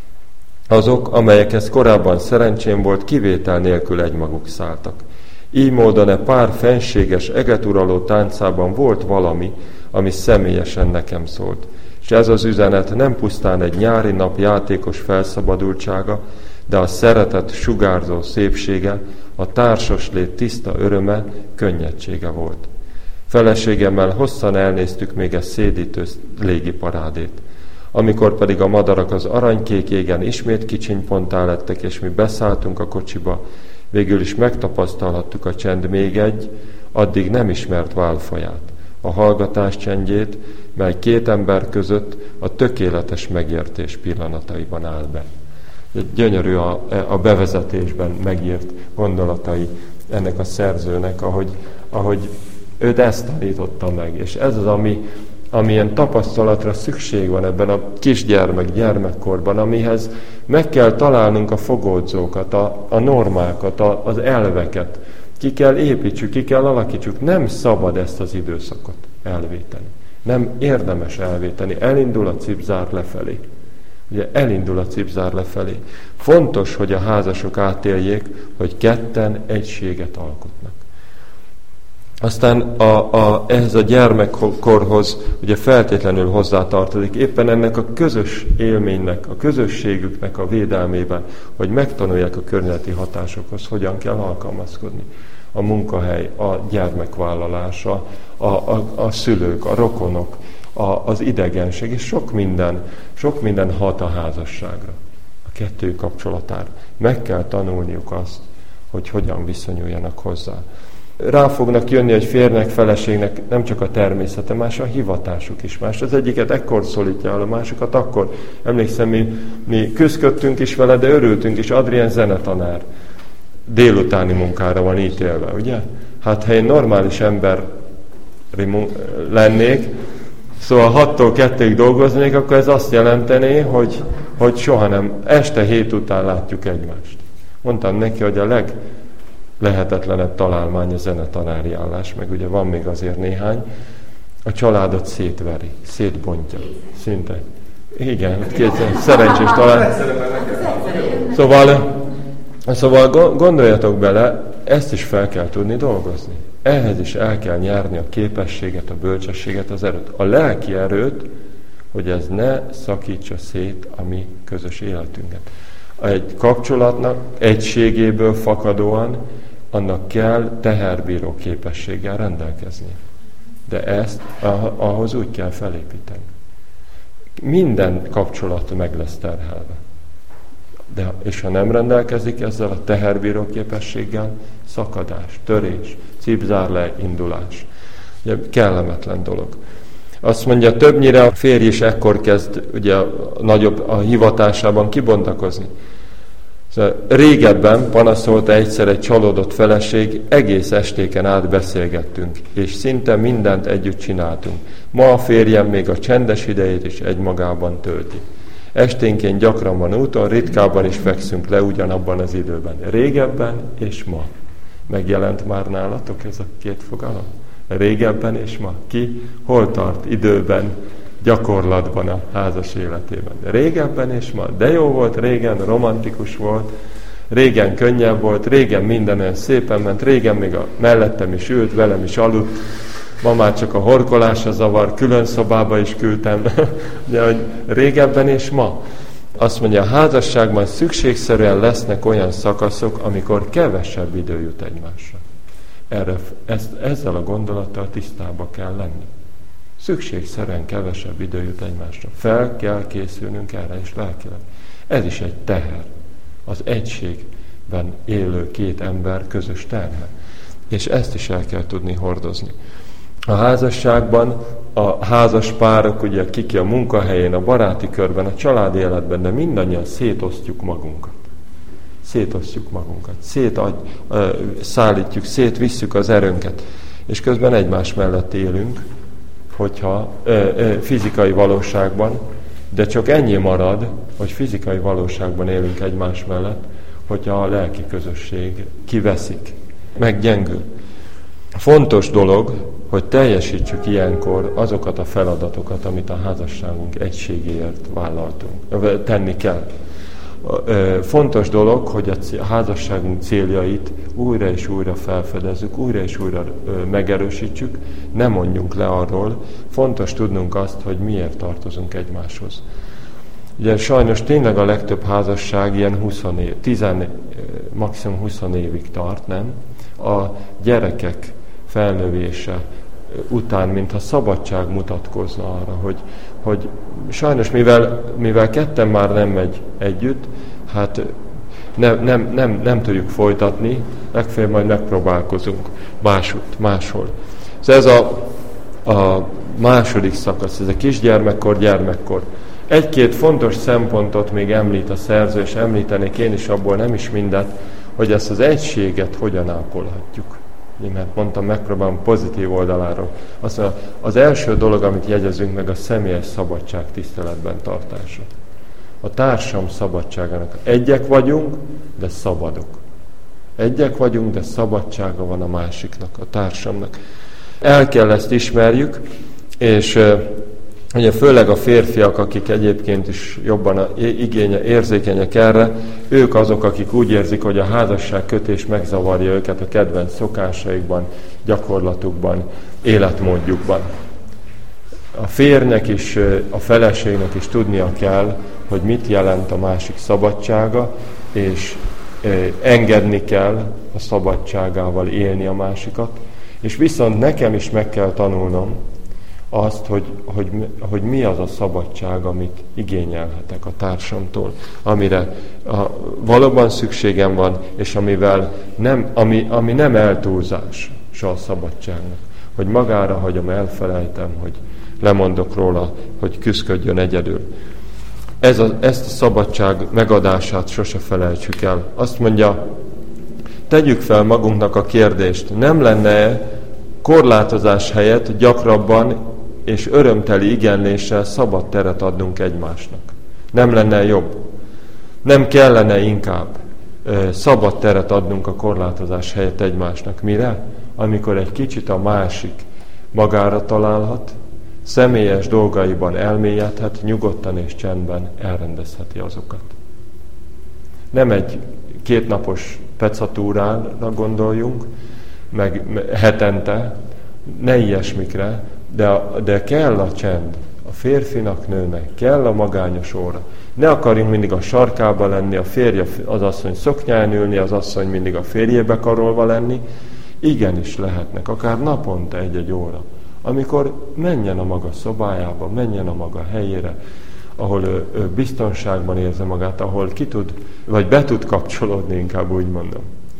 Speaker 1: Azok, amelyekhez korábban szerencsém volt, kivétel nélkül egymaguk szálltak. Így módon pár fenséges, eget uraló táncában volt valami, ami személyesen nekem szólt. És ez az üzenet nem pusztán egy nyári nap játékos felszabadultsága, de a szeretet sugárzó szépsége, a társas lét tiszta öröme, könnyedsége volt. Feleségemmel hosszan elnéztük még egy szédítő légiparádét. Amikor pedig a madarak az aranykék égen ismét kicsinyponttá lettek, és mi beszálltunk a kocsiba, végül is megtapasztalhattuk a csend még egy, addig nem ismert válfaját, a hallgatás csendjét, mely két ember között a tökéletes megértés pillanataiban áll be. Gyönyörű a bevezetésben megírt gondolatai ennek a szerzőnek, ahogy őt ezt tanította meg. És ez az, amilyen tapasztalatra szükség van ebben a gyermekkorban, amihez meg kell találnunk a fogódzókat, a normákat, az elveket. Ki kell építsük, ki kell alakítsuk. Nem szabad ezt az időszakot elvéteni. Nem érdemes elvéteni. Elindul a cipzár lefelé. Ugye elindul a cipzár lefelé. Fontos, hogy a házasok átéljék, hogy ketten egységet alkotnak. Aztán ehhez a gyermekkorhoz ugye feltétlenül hozzátartozik éppen ennek a közös élménynek, a közösségüknek a védelmében, hogy megtanulják a környezeti hatásokhoz, hogyan kell alkalmazkodni. A munkahely, a gyermekvállalása, a szülők, a rokonok, az idegenség, és sok minden hat a házasságra, a kettő kapcsolatára. Meg kell tanulniuk azt, hogy hogyan viszonyuljanak hozzá. Rá fognak jönni, hogy férnek, feleségnek nem csak a természete, más a hivatásuk is más. Az egyiket ekkor szólítja el, a másikat akkor. Emlékszem, mi küzdködtünk is vele, de örültünk is. Adrien zenetanár délutáni munkára van ítélve, ugye? Hát ha én normális ember lennék, szóval 6-tól 2-ig dolgoznék, akkor ez azt jelentené, hogy soha nem, este 7 után látjuk egymást. Mondtam neki, hogy a leglehetetlenebb találmány a zenetanári állás, meg ugye van még azért néhány, a családot szétveri, szétbontja, szinte. Igen, szerencsés talán. Szóval gondoljatok bele, ezt is fel kell tudni dolgozni. Ehhez is el kell nyerni a képességet, a bölcsességet, az erőt. A lelki erőt, hogy ez ne szakítsa szét a mi közös életünket. Egy kapcsolatnak egységéből fakadóan annak kell teherbíró képességgel rendelkezni. De ezt ahhoz úgy kell felépíteni. Minden kapcsolat meg lesz terhelve. És ha nem rendelkezik ezzel a teherbíró képességgel, szakadás, törés, cipzárle, indulás. Ugye, kellemetlen dolog. Azt mondja, többnyire a férj is ekkor kezd ugye a hivatásában kibontakozni. Szóval régebben panaszolta egyszer egy csalódott feleség, egész estéken át beszélgettünk, és szinte mindent együtt csináltunk. Ma a férjem még a csendes idejét is egymagában tölti. Esténként gyakran van úton, ritkábban is fekszünk le ugyanabban az időben. Régebben és ma. Megjelent már nálatok ez a két fogalom? Régebben és ma. Ki hol tart időben, gyakorlatban a házas életében? Régebben és ma. De jó volt, régen romantikus volt, régen könnyebb volt, régen minden olyan szépen ment, régen még a mellettem is ült, velem is aludt, ma már csak a horkolásra zavar, külön szobába is küldtem, de hogy régebben és ma. Azt mondja, a házasságban szükségszerűen lesznek olyan szakaszok, amikor kevesebb idő jut egymásra. Ezzel a gondolattal tisztába kell lenni. Szükségszerűen kevesebb idő jut egymásra. Fel kell készülnünk erre is lelkileg. Ez is egy teher. Az egységben élő két ember közös terhe. És ezt is el kell tudni hordozni. A házasságban a házas párok, ugye kiki a munkahelyén, a baráti körben, a családi életben, de mindannyian szétosztjuk magunkat. Szállítjuk, szétvisszük az erőnket. És közben egymás mellett élünk, hogyha fizikai valóságban, de csak ennyi marad, hogy fizikai valóságban élünk egymás mellett, hogyha a lelki közösség kiveszik, meggyengül. Fontos dolog, hogy teljesítsük ilyenkor azokat a feladatokat, amit a házasságunk egységéért vállaltunk, tenni kell. Fontos dolog, hogy a házasságunk céljait újra és újra felfedezzük, újra és újra megerősítsük, ne mondjunk le arról. Fontos tudnunk azt, hogy miért tartozunk egymáshoz. Ugye sajnos tényleg a legtöbb házasság ilyen 20 év, maximum 20 évig tart, nem? A gyerekek felnövése után, mintha szabadság mutatkozna arra, hogy sajnos, mivel ketten már nem megy együtt, hát nem tudjuk folytatni, legfeljebb majd megpróbálkozunk máshol. Ez a második szakasz, ez a kisgyermekkor, gyermekkor. Egy-két fontos szempontot még említ a szerző, és említenék én is abból, nem is mindet, hogy ezt az egységet hogyan ápolhatjuk. Mert mondtam, megpróbálom pozitív oldaláról. Azt mondja, az első dolog, amit jegyezünk meg, a személyes szabadság tiszteletben tartása. A társam szabadságának. Egyek vagyunk, de szabadok. Egyek vagyunk, de szabadsága van a másiknak, a társamnak. El kell ezt ismerjük, és ugye főleg a férfiak, akik egyébként is jobban érzékenyek erre, ők azok, akik úgy érzik, hogy a házasságkötés megzavarja őket a kedvenc szokásaikban, gyakorlatukban, életmódjukban. A férjnek is, a feleségnek is tudnia kell, hogy mit jelent a másik szabadsága, és engedni kell a szabadságával élni a másikat, és viszont nekem is meg kell tanulnom azt, hogy mi az a szabadság, amit igényelhetek a társamtól, amire valóban szükségem van, és ami nem eltúlzás a szabadságnak. Hogy magára hagyom, elfelejtem, hogy lemondok róla, hogy küszködjön egyedül. Ezt a szabadság megadását sose felejtsük el. Azt mondja, tegyük fel magunknak a kérdést, nem lenne korlátozás helyett gyakrabban és örömteli igenléssel szabad teret adnunk egymásnak? Nem lenne jobb? Nem kellene inkább szabad teret adnunk a korlátozás helyett egymásnak? Mire? Amikor egy kicsit a másik magára találhat, személyes dolgaiban elmélyedhet, nyugodtan és csendben elrendezheti azokat. Nem egy 2 napos pecatúrára gondoljunk, meg hetente, ne ilyesmikre, de kell a csend. A férfinak, nőnek kell a magányos óra. Ne akarjunk mindig a sarkába lenni, a férj az asszony szoknyán ülni, az asszony mindig a férjébe karolva lenni. Igenis lehetnek, akár naponta 1-1 óra, amikor menjen a maga szobájába, menjen a maga helyére, ahol ő biztonságban érzi magát, ahol be tud kapcsolódni, inkább úgy mondom,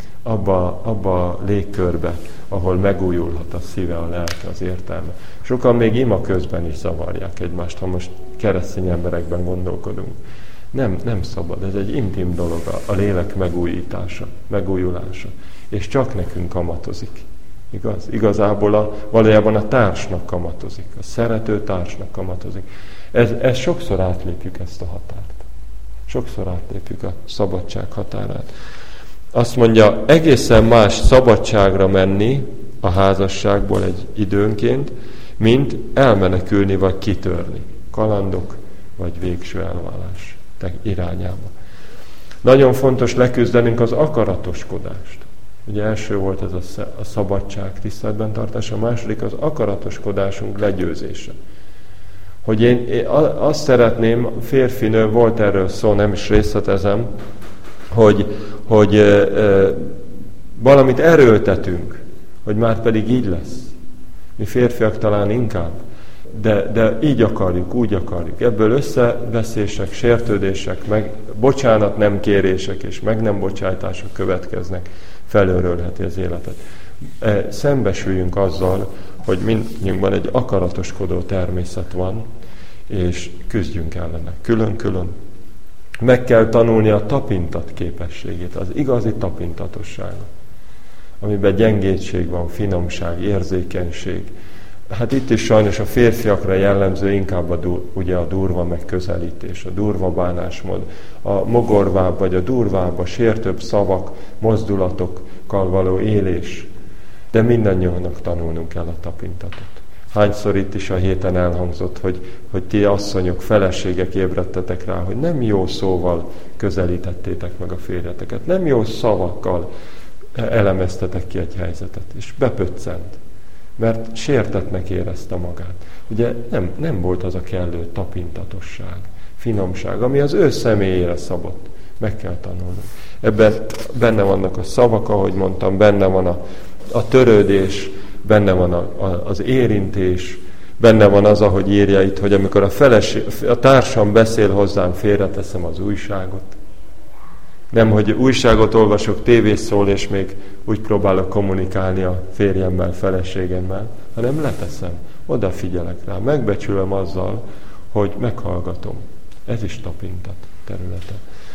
Speaker 1: abba a légkörbe, ahol megújulhat a szíve, a lelke, az értelme. Sokan még ima közben is zavarják egymást, ha most keresztény emberekben gondolkodunk. Nem szabad, ez egy intim dolog, a lélek megújítása, megújulása. És csak nekünk kamatozik. Igaz? Igazából valójában a társnak kamatozik, a szerető társnak kamatozik. Ez sokszor átlépjük ezt a határt. Sokszor átlépjük a szabadság határát. Azt mondja, egészen más szabadságra menni a házasságból egy időnként, mint elmenekülni vagy kitörni. Kalandok vagy végső elválás irányába. Nagyon fontos leküzdenünk az akaratoskodást. Ugye első volt ez a szabadság tiszteletben tartása, a második az akaratoskodásunk legyőzése. Hogy én azt szeretném, férfinő, volt erről szó, nem is részletezem, hogy valamit erőltetünk, hogy már pedig így lesz. Mi férfiak talán inkább, de így akarjuk, úgy akarjuk. Ebből összeveszések, sértődések, meg bocsánat nem kérések és meg nem bocsájtások következnek, felőrölheti az életet. Szembesüljünk azzal, hogy mindnyunkban egy akaratoskodó természet van, és küzdjünk ellene. Külön-külön. Meg kell tanulni a tapintat képességét, az igazi tapintatosságot, amiben gyengétség van, finomság, érzékenység. Hát itt is sajnos a férfiakra jellemző inkább ugye a durva megközelítés, a durva bánásmód, a mogorvább vagy a durvább, a sértőbb szavak, mozdulatokkal való élés. De mindannyiunknak tanulnunk kell a tapintatot. Hányszor itt is a héten elhangzott, hogy ti asszonyok, feleségek ébredtetek rá, hogy nem jó szóval közelítettétek meg a férjeteket, nem jó szavakkal elemeztetek ki egy helyzetet, és bepöccent, mert sértettnek érezte magát. Ugye nem volt az a kellő tapintatosság, finomság, ami az ő személyére szabott. Meg kell tanulni. Ebben benne vannak a szavak, ahogy mondtam, benne van a törődés, benne van az érintés, benne van az, ahogy írja itt, hogy amikor a társam beszél hozzám, félreteszem az újságot. Nem, hogy újságot olvasok, tévés szól, és még úgy próbálok kommunikálni a férjemmel, feleségemmel, hanem leteszem, odafigyelek rá, megbecsülöm azzal, hogy meghallgatom. Ez is tapintat területe.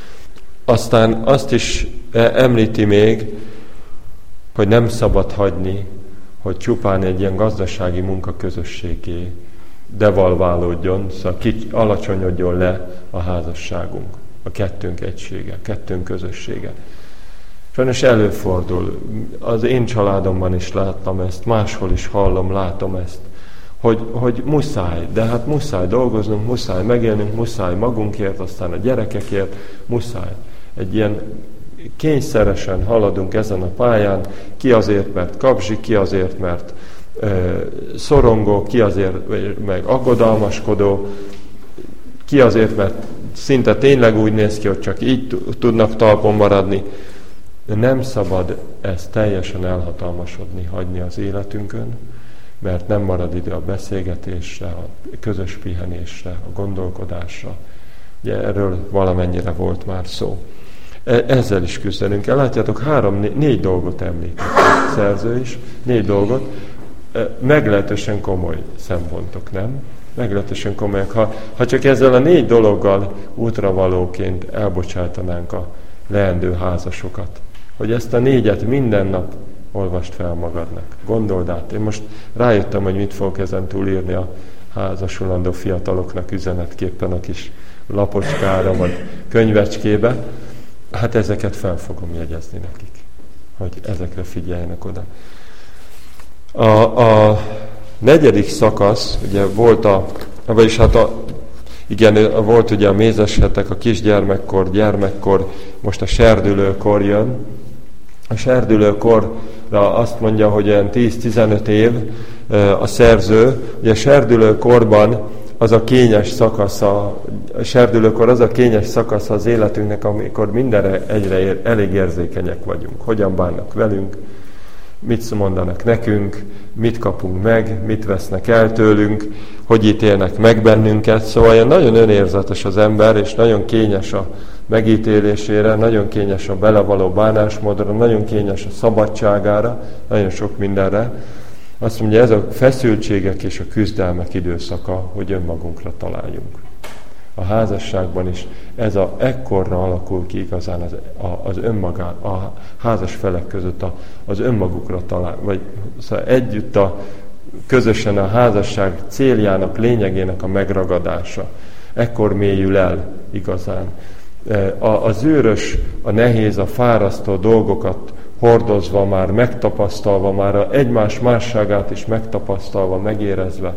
Speaker 1: Aztán azt is említi még, hogy nem szabad hagyni, hogy csupán egy ilyen gazdasági munkaközösségé devalválódjon, szóval alacsonyodjon le a házasságunk, a kettőnk egysége, kettőnk közössége. Sajnos előfordul, az én családomban is láttam ezt, máshol is hallom, látom ezt, hogy muszáj, de hát muszáj dolgoznunk, muszáj megélnünk, muszáj magunkért, aztán a gyerekekért, muszáj. Egy ilyen kényszeresen haladunk ezen a pályán, ki azért, mert kapzsi, ki azért, mert szorongó, ki azért, meg aggodalmaskodó, ki azért, mert szinte tényleg úgy néz ki, hogy csak így tudnak talpon maradni. De nem szabad ezt teljesen elhatalmasodni, hagyni az életünkön, mert nem marad idő a beszélgetésre, a közös pihenésre, a gondolkodásra. Ugye erről valamennyire volt már szó. Ezzel is küzdenünk el. Látjátok, 4 dolgot említett a szerző is, 4 dolgot. Meglehetősen komoly szempontok, nem? Meglehetősen komolyak. Ha csak ezzel a 4 dologgal útravalóként elbocsátanánk a leendő házasokat, hogy ezt a 4-et minden nap olvast fel magadnak. Gondold át. Én most rájöttem, hogy mit fogok ezentúl írni a házasulandó fiataloknak üzenetképpen a kis lapocskára, vagy könyvecskébe. Hát ezeket fel fogom jegyezni nekik, hogy ezekre figyeljenek oda. A 4. szakasz, ugye volt volt ugye a mézeshetek, a kisgyermekkor, gyermekkor, most a serdülőkor jön. A serdülőkorra azt mondja, hogy olyan 10-15 év a szerző. Ugye a serdülőkorban az a kényes szakasza, a serdülőkor az a kényes szakasza az életünknek, amikor mindenre egyre elég érzékenyek vagyunk. Hogyan bánnak velünk, mit mondanak nekünk, mit kapunk meg, mit vesznek el tőlünk, hogy ítélnek meg bennünket. Szóval ilyen nagyon önérzetes az ember, és nagyon kényes a megítélésére, nagyon kényes a belevaló bánásmódra, nagyon kényes a szabadságára, nagyon sok mindenre. Azt mondja, ez a feszültségek és a küzdelmek időszaka, hogy önmagunkra találjunk. A házasságban is ekkorra alakul ki igazán az önmagán, a házas felek között az önmagukra talál, vagy szóval együtt közösen a házasság céljának, lényegének a megragadása. Ekkor mélyül el igazán. A zűrös, a nehéz, a fárasztó dolgokat hordozva már, megtapasztalva, már egymás másságát is megtapasztalva, megérezve,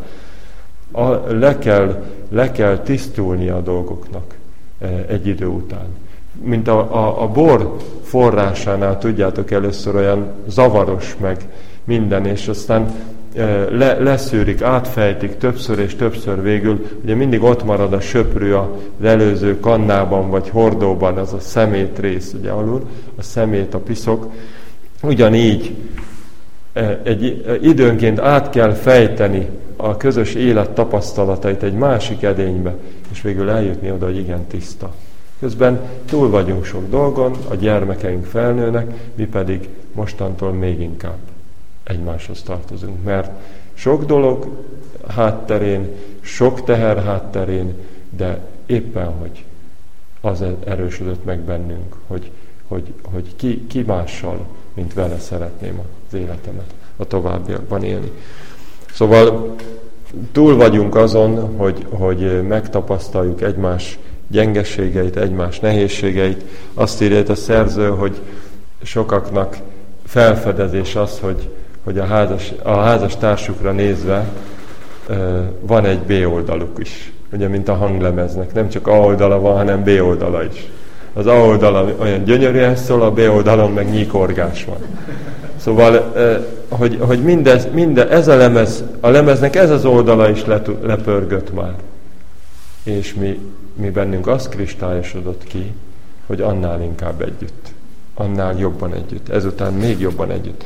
Speaker 1: le kell tisztulni a dolgoknak egy idő után. Mint a bor forrásánál, tudjátok, először olyan zavaros meg minden, és aztán leszűrik, átfejtik többször és többször végül, ugye mindig ott marad a söprű az előző kannában vagy hordóban, az a szemét rész, ugye alul, a szemét, a piszok. Ugyanígy időnként át kell fejteni a közös élet tapasztalatait egy másik edénybe, és végül eljutni oda, hogy igen, tiszta. Közben túl vagyunk sok dolgon, a gyermekeink felnőnek, mi pedig mostantól még inkább egymáshoz tartozunk, mert sok dolog hátterén, sok teher hátterén, de éppen, hogy az erősödött meg bennünk, hogy ki mással, mint vele szeretném az életemet a továbbiakban élni. Szóval túl vagyunk azon, hogy megtapasztaljuk egymás gyengeségeit, egymás nehézségeit. Azt írja itt a szerző, hogy sokaknak felfedezés az, hogy a házas társukra nézve van egy B-oldaluk is. Ugye, mint a hanglemeznek. Nem csak A oldala van, hanem B oldala is. Az A oldala olyan gyönyörűen szól, a B oldalon meg nyíkorgás van. Szóval, hogy ez a lemeznek ez az oldala is lepörgött már. És mi bennünk az kristályosodott ki, hogy annál inkább együtt. Annál jobban együtt. Ezután még jobban együtt.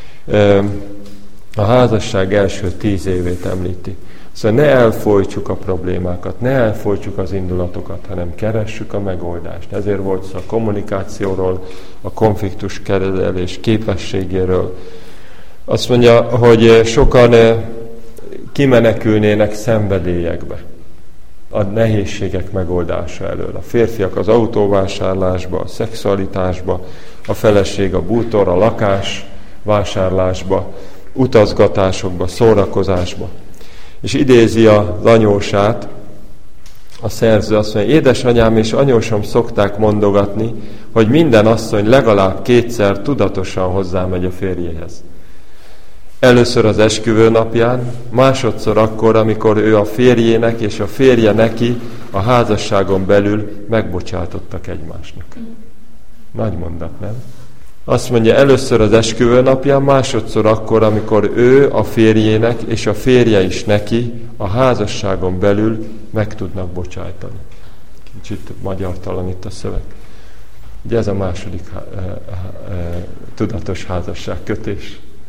Speaker 1: A házasság első 10 évét említi. Szóval ne elfojtsuk a problémákat, ne elfojtsuk az indulatokat, hanem keressük a megoldást. Ezért volt szó a kommunikációról, a konfliktus kezelés képességéről. Azt mondja, hogy sokan kimenekülnének szenvedélyekbe, a nehézségek megoldása elől. A férfiak az autóvásárlásba, a szexualitásba, a feleség a bútor, a lakás vásárlásba, utazgatásokba, szórakozásba. És idézi az anyósát, a szerző azt mondja, édesanyám és anyósom szokták mondogatni, hogy minden asszony legalább 2-szer tudatosan hozzámegy a férjéhez. Először az esküvő napján, másodszor akkor, amikor ő a férjének és a férje neki a házasságon belül megbocsátottak egymásnak. Nagy mondat, nem? Azt mondja, először az esküvő napján, másodszor akkor, amikor ő a férjének és a férje is neki a házasságon belül meg tudnak bocsájtani. Kicsit magyartalan itt a szöveg. Ugye ez a második tudatos házasságkötés.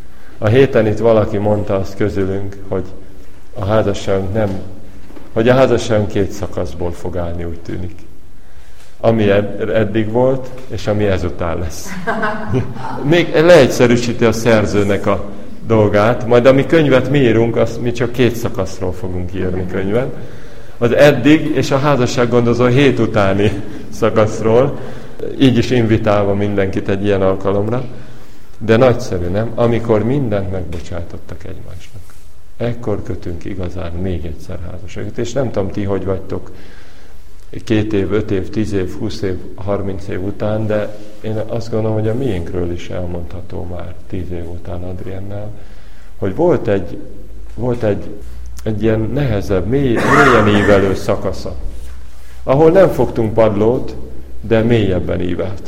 Speaker 1: A héten itt valaki mondta azt közülünk, hogy a házasságunk 2 szakaszból fog állni, úgy tűnik. Ami eddig volt, és ami ezután lesz. Még leegyszerűsíti a szerzőnek a dolgát, majd ami könyvet mi írunk, azt mi csak 2 szakaszról fogunk írni könyvet. Az eddig és a házassággondozó 7 utáni szakaszról, így is invitálva mindenkit egy ilyen alkalomra. De nagyszerű, nem? Amikor mindent megbocsátottak egymásnak. Ekkor kötünk igazán még egyszer házasságot. És nem tudom ti, hogy vagytok 2 év, 5 év, 10 év, 20 év, 30 év után, de én azt gondolom, hogy a miénkről is elmondható már 10 év után Adriennel, hogy volt egy ilyen nehezebb, mélyen ívelő szakasza, ahol nem fogtunk padlót, de mélyebben ívelt.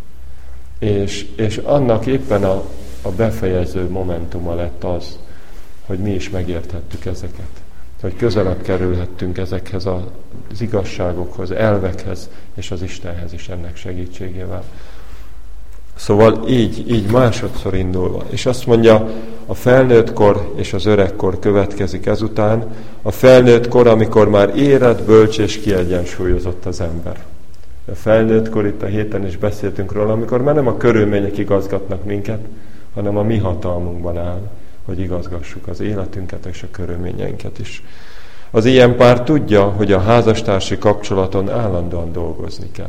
Speaker 1: És annak éppen a befejező momentuma lett az, hogy mi is megérthettük ezeket. Hogy közelebb kerülhettünk ezekhez az igazságokhoz, elvekhez, és az Istenhez is ennek segítségével. Szóval így másodszor indulva. És azt mondja, a felnőttkor és az öregkor következik ezután. A felnőttkor, amikor már érett, bölcs és kiegyensúlyozott az ember. A felnőttkor, itt a héten is beszéltünk róla, amikor már nem a körülmények igazgatnak minket, hanem a mi hatalmunkban áll, hogy igazgassuk az életünket és a körülményeinket is. Az ilyen pár tudja, hogy a házastársi kapcsolaton állandóan dolgozni kell.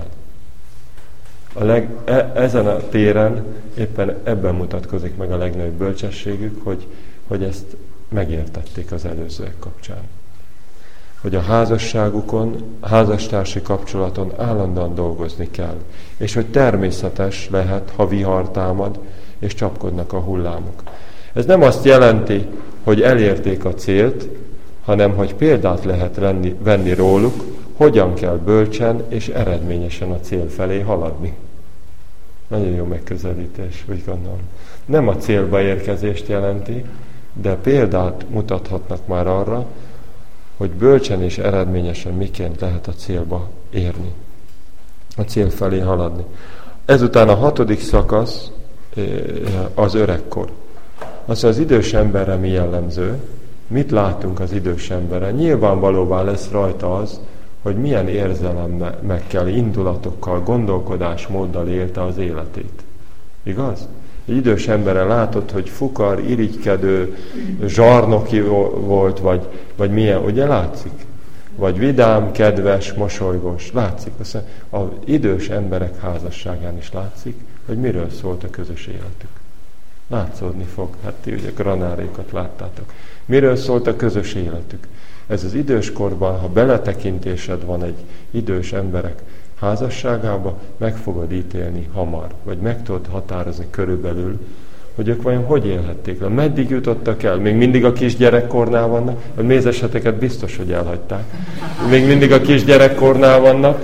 Speaker 1: Ezen a téren éppen ebben mutatkozik meg a legnagyobb bölcsességük, hogy ezt megértették az előzőek kapcsán. Hogy a házastársi kapcsolaton állandóan dolgozni kell, és hogy természetes lehet, ha vihar támad, és csapkodnak a hullámok. Ez nem azt jelenti, hogy elérték a célt, hanem hogy példát lehet venni róluk, hogyan kell bölcsen és eredményesen a cél felé haladni. Nagyon jó megközelítés, úgy gondolom. Nem a célba érkezést jelenti, de példát mutathatnak már arra, hogy bölcsen és eredményesen miként lehet a célba érni, a cél felé haladni. Ezután a 6. szakasz az öregkor. Az idős emberre mi jellemző? Mit látunk az idős emberre? Nyilvánvalóvá lesz rajta az, hogy milyen érzelemmel, indulatokkal, gondolkodásmóddal élte az életét. Igaz? Egy idős emberre látod, hogy fukar, irigykedő, zsarnoki volt, vagy milyen, ugye látszik? Vagy vidám, kedves, mosolygós. Látszik. Az idős emberek házasságán is látszik, hogy miről szólt a közös életük. Látszódni fog. Hát ti ugye granárékat láttátok. Miről szólt a közös életük? Ez az időskorban, ha beletekintésed van egy idős emberek házasságába, meg fogod ítélni hamar, vagy meg tudod határozni körülbelül, hogy ők vajon hogy élhették le, meddig jutottak el, még mindig a kisgyerekkornál vannak, a mézeseteket biztos, hogy elhagyták, még mindig a kisgyerekkornál vannak,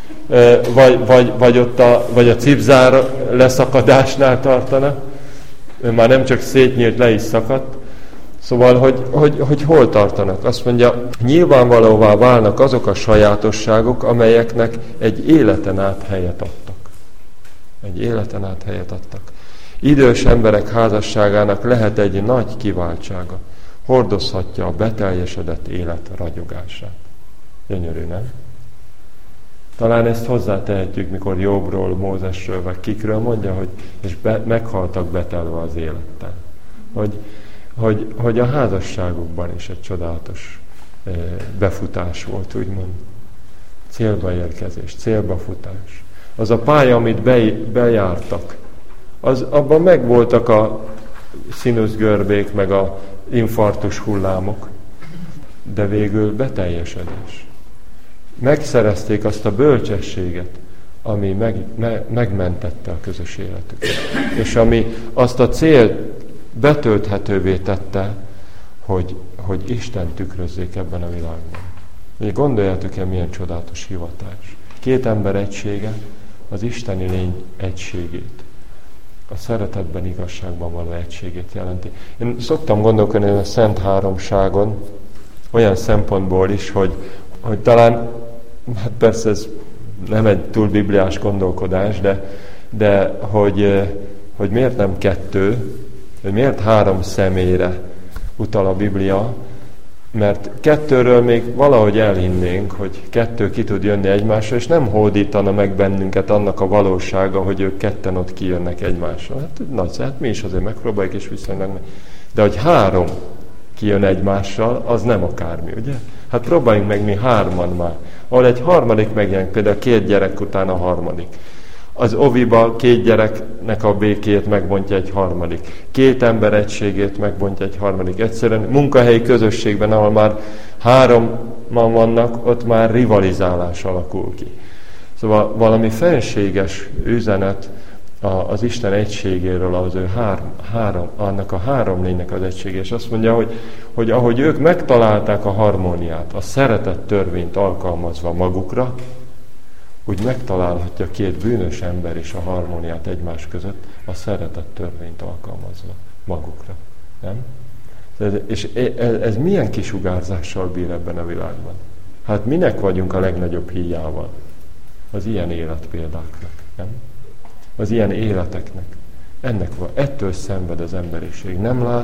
Speaker 1: vagy a cipzár leszakadásnál tartanak, már nem csak szétnyílt, le is szakadt. Szóval, hogy hol tartanak? Azt mondja, nyilvánvalóvá válnak azok a sajátosságok, amelyeknek egy életen át helyet adtak. Egy életen át helyet adtak. Idős emberek házasságának lehet egy nagy kiváltsága. Hordozhatja a beteljesedett élet ragyogását. Gyönyörű, nem? Talán ezt hozzátehetjük, mikor Jobbról, Mózesről, vagy kikről mondja, és meghaltak betelve az élettel. Hogy a házasságukban is egy csodálatos befutás volt, úgymond. Célba érkezés, célba futás. Az a pálya, amit bejártak, abban megvoltak a színuszgörbék, meg a infarktus hullámok, de végül beteljesedés. Megszerezték azt a bölcsességet, ami megmentette a közös életüket. És ami azt a célt betölthetővé tette, hogy Isten tükrözzék ebben a világban. Ugye gondoljátok-e, milyen csodálatos hivatás. 2 ember egysége az isteni lény egységét. A szeretetben, igazságban való egységét jelenti. Én szoktam gondolkodni a Szent Háromságon, olyan szempontból is, hogy talán, hát persze ez nem egy túl bibliás gondolkodás, de hogy miért nem 2, Hogy miért 3 személyre utal a Biblia? Mert 2-ről még valahogy elhinnénk, hogy 2 ki tud jönni egymásra, és nem hódítana meg bennünket annak a valósága, hogy ők 2 ott kijönnek egymásra. Hát nagy, hát mi is azért megpróbáljuk, és viszonylag meg. De hogy 3 kijön egymással, az nem akármi, ugye? Hát próbáljunk meg mi 3-an már. Ahol egy harmadik megjelenik, például 2 gyerek után a harmadik. Az oviba 2 gyereknek a békét megbontja egy harmadik. 2 ember egységét megbontja egy harmadik. Egyszerűen munkahelyi közösségben, ahol már 3-an vannak, ott már rivalizálás alakul ki. Szóval valami fenséges üzenet az Isten egységéről, az ő annak a 3 lénynek az egysége. És azt mondja, hogy ahogy ők megtalálták a harmóniát, a szeretet törvényt alkalmazva magukra, úgy megtalálhatja 2 bűnös ember is a harmóniát egymás között, a szeretet törvényt alkalmazva magukra. Nem? És ez milyen kisugárzással bír ebben a világban? Hát minek vagyunk a legnagyobb híjával? Az ilyen életpéldáknak, nem? Az ilyen életeknek. Ettől szenved az emberiség.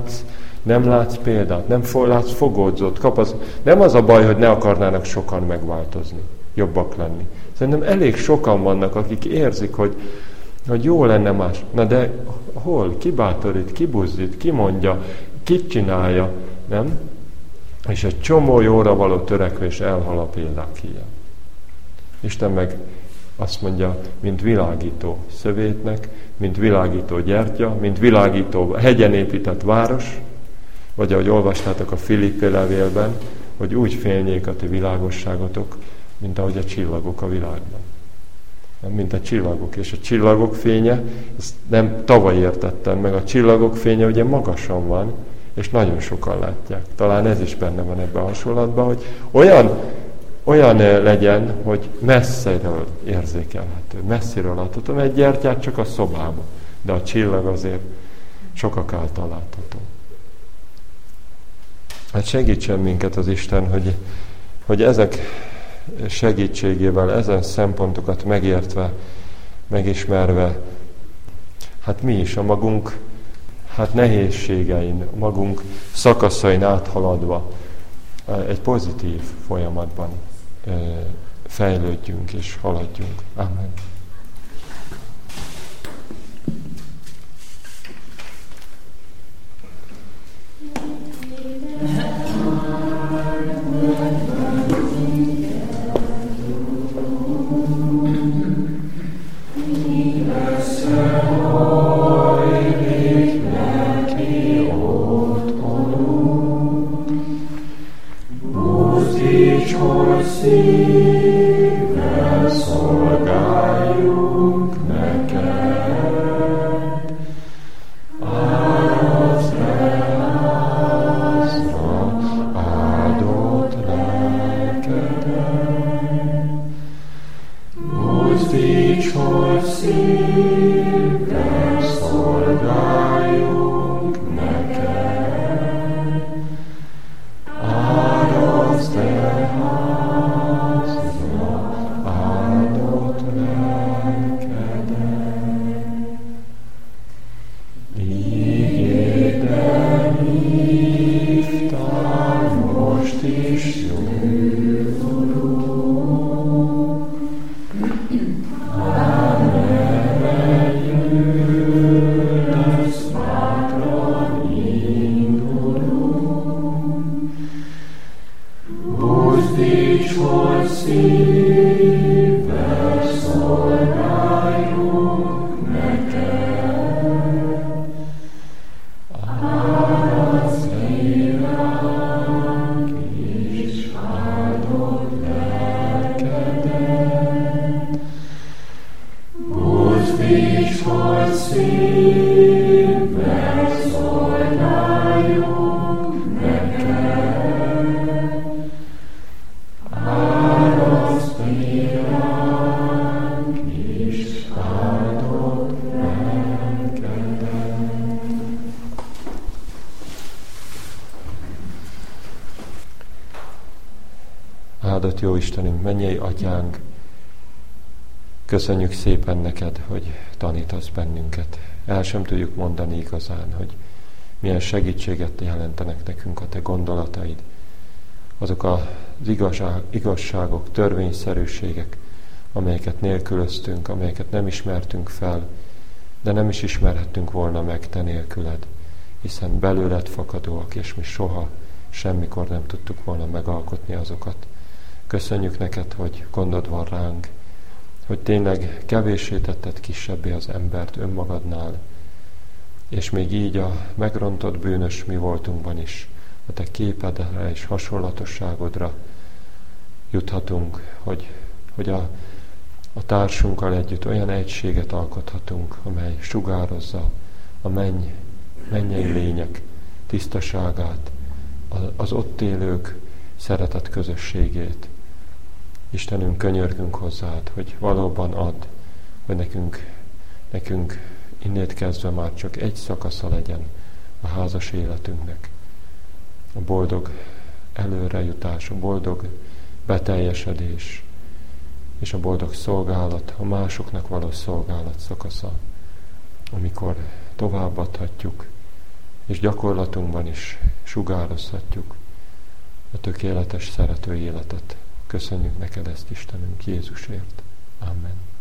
Speaker 1: Nem látsz példát, nem látsz fogódzót, nem az a baj, hogy ne akarnának sokan megváltozni, jobbak lenni. Szerintem elég sokan vannak, akik érzik, hogy jó lenne más. Na de hol? Ki bátorít, ki buzdít, ki mondja, ki csinálja, nem? És egy csomó jóra való törekvés elhal a példák híján. Isten meg azt mondja, mint világító szövétnek, mint világító gyertya, mint világító hegyen épített város, vagy ahogy olvastátok a Filippi levélben, hogy úgy fényék a ti világosságotok, mint ahogy a csillagok a világban. Mint a csillagok. És a csillagok fénye, ezt nem tavaly értettem meg, a csillagok fénye ugye magasan van, és nagyon sokan látják. Talán ez is benne van ebben a hasonlatban, hogy olyan legyen, hogy messziről érzékelhető, messziről látható. Egy gyertyát csak a szobában, de a csillag azért sokak által látható. Hát segítsen minket az Isten, hogy ezek segítségével, ezen szempontokat megértve, megismerve, hát mi is a magunk nehézségein, a magunk szakaszain áthaladva egy pozitív folyamatban fejlődjünk és haladjunk. Amen.
Speaker 3: Szívvel szolgáljunk neked, áldozz le házra áldott lelkedet. Buzdíts, hogy szívvel szolgáljunk neked, áldozz le
Speaker 1: Áldott jó Istenünk, mennyei Atyánk, köszönjük szépen neked, hogy tanítasz bennünket. El sem tudjuk mondani igazán, hogy milyen segítséget jelentenek nekünk a Te gondolataid. Azok az igazságok, törvényszerűségek, amelyeket nélkülöztünk, amelyeket nem ismertünk fel, de nem is ismerhettünk volna meg Te nélküled, hiszen belőled fakadóak, és mi soha, semmikor nem tudtuk volna megalkotni azokat. Köszönjük neked, hogy gondod van ránk, hogy tényleg kevéssé tetted kisebbé az embert önmagadnál, és még így a megrontott bűnös mi voltunkban is a Te képedre és hasonlatosságodra juthatunk, hogy a társunkkal együtt olyan egységet alkothatunk, amely sugározza a mennyei lények tisztaságát, az ott élők szeretet közösségét. Istenünk, könyörgünk hozzád, hogy valóban add, hogy nekünk innét kezdve már csak egy szakasza legyen a házas életünknek. A boldog előrejutás, a boldog beteljesedés, és a boldog szolgálat, a másoknak való szolgálat szakasza, amikor továbbadhatjuk, és gyakorlatunkban is sugározhatjuk a tökéletes szerető életet. Köszönjük neked ezt, Istenünk, Jézusért. Amen.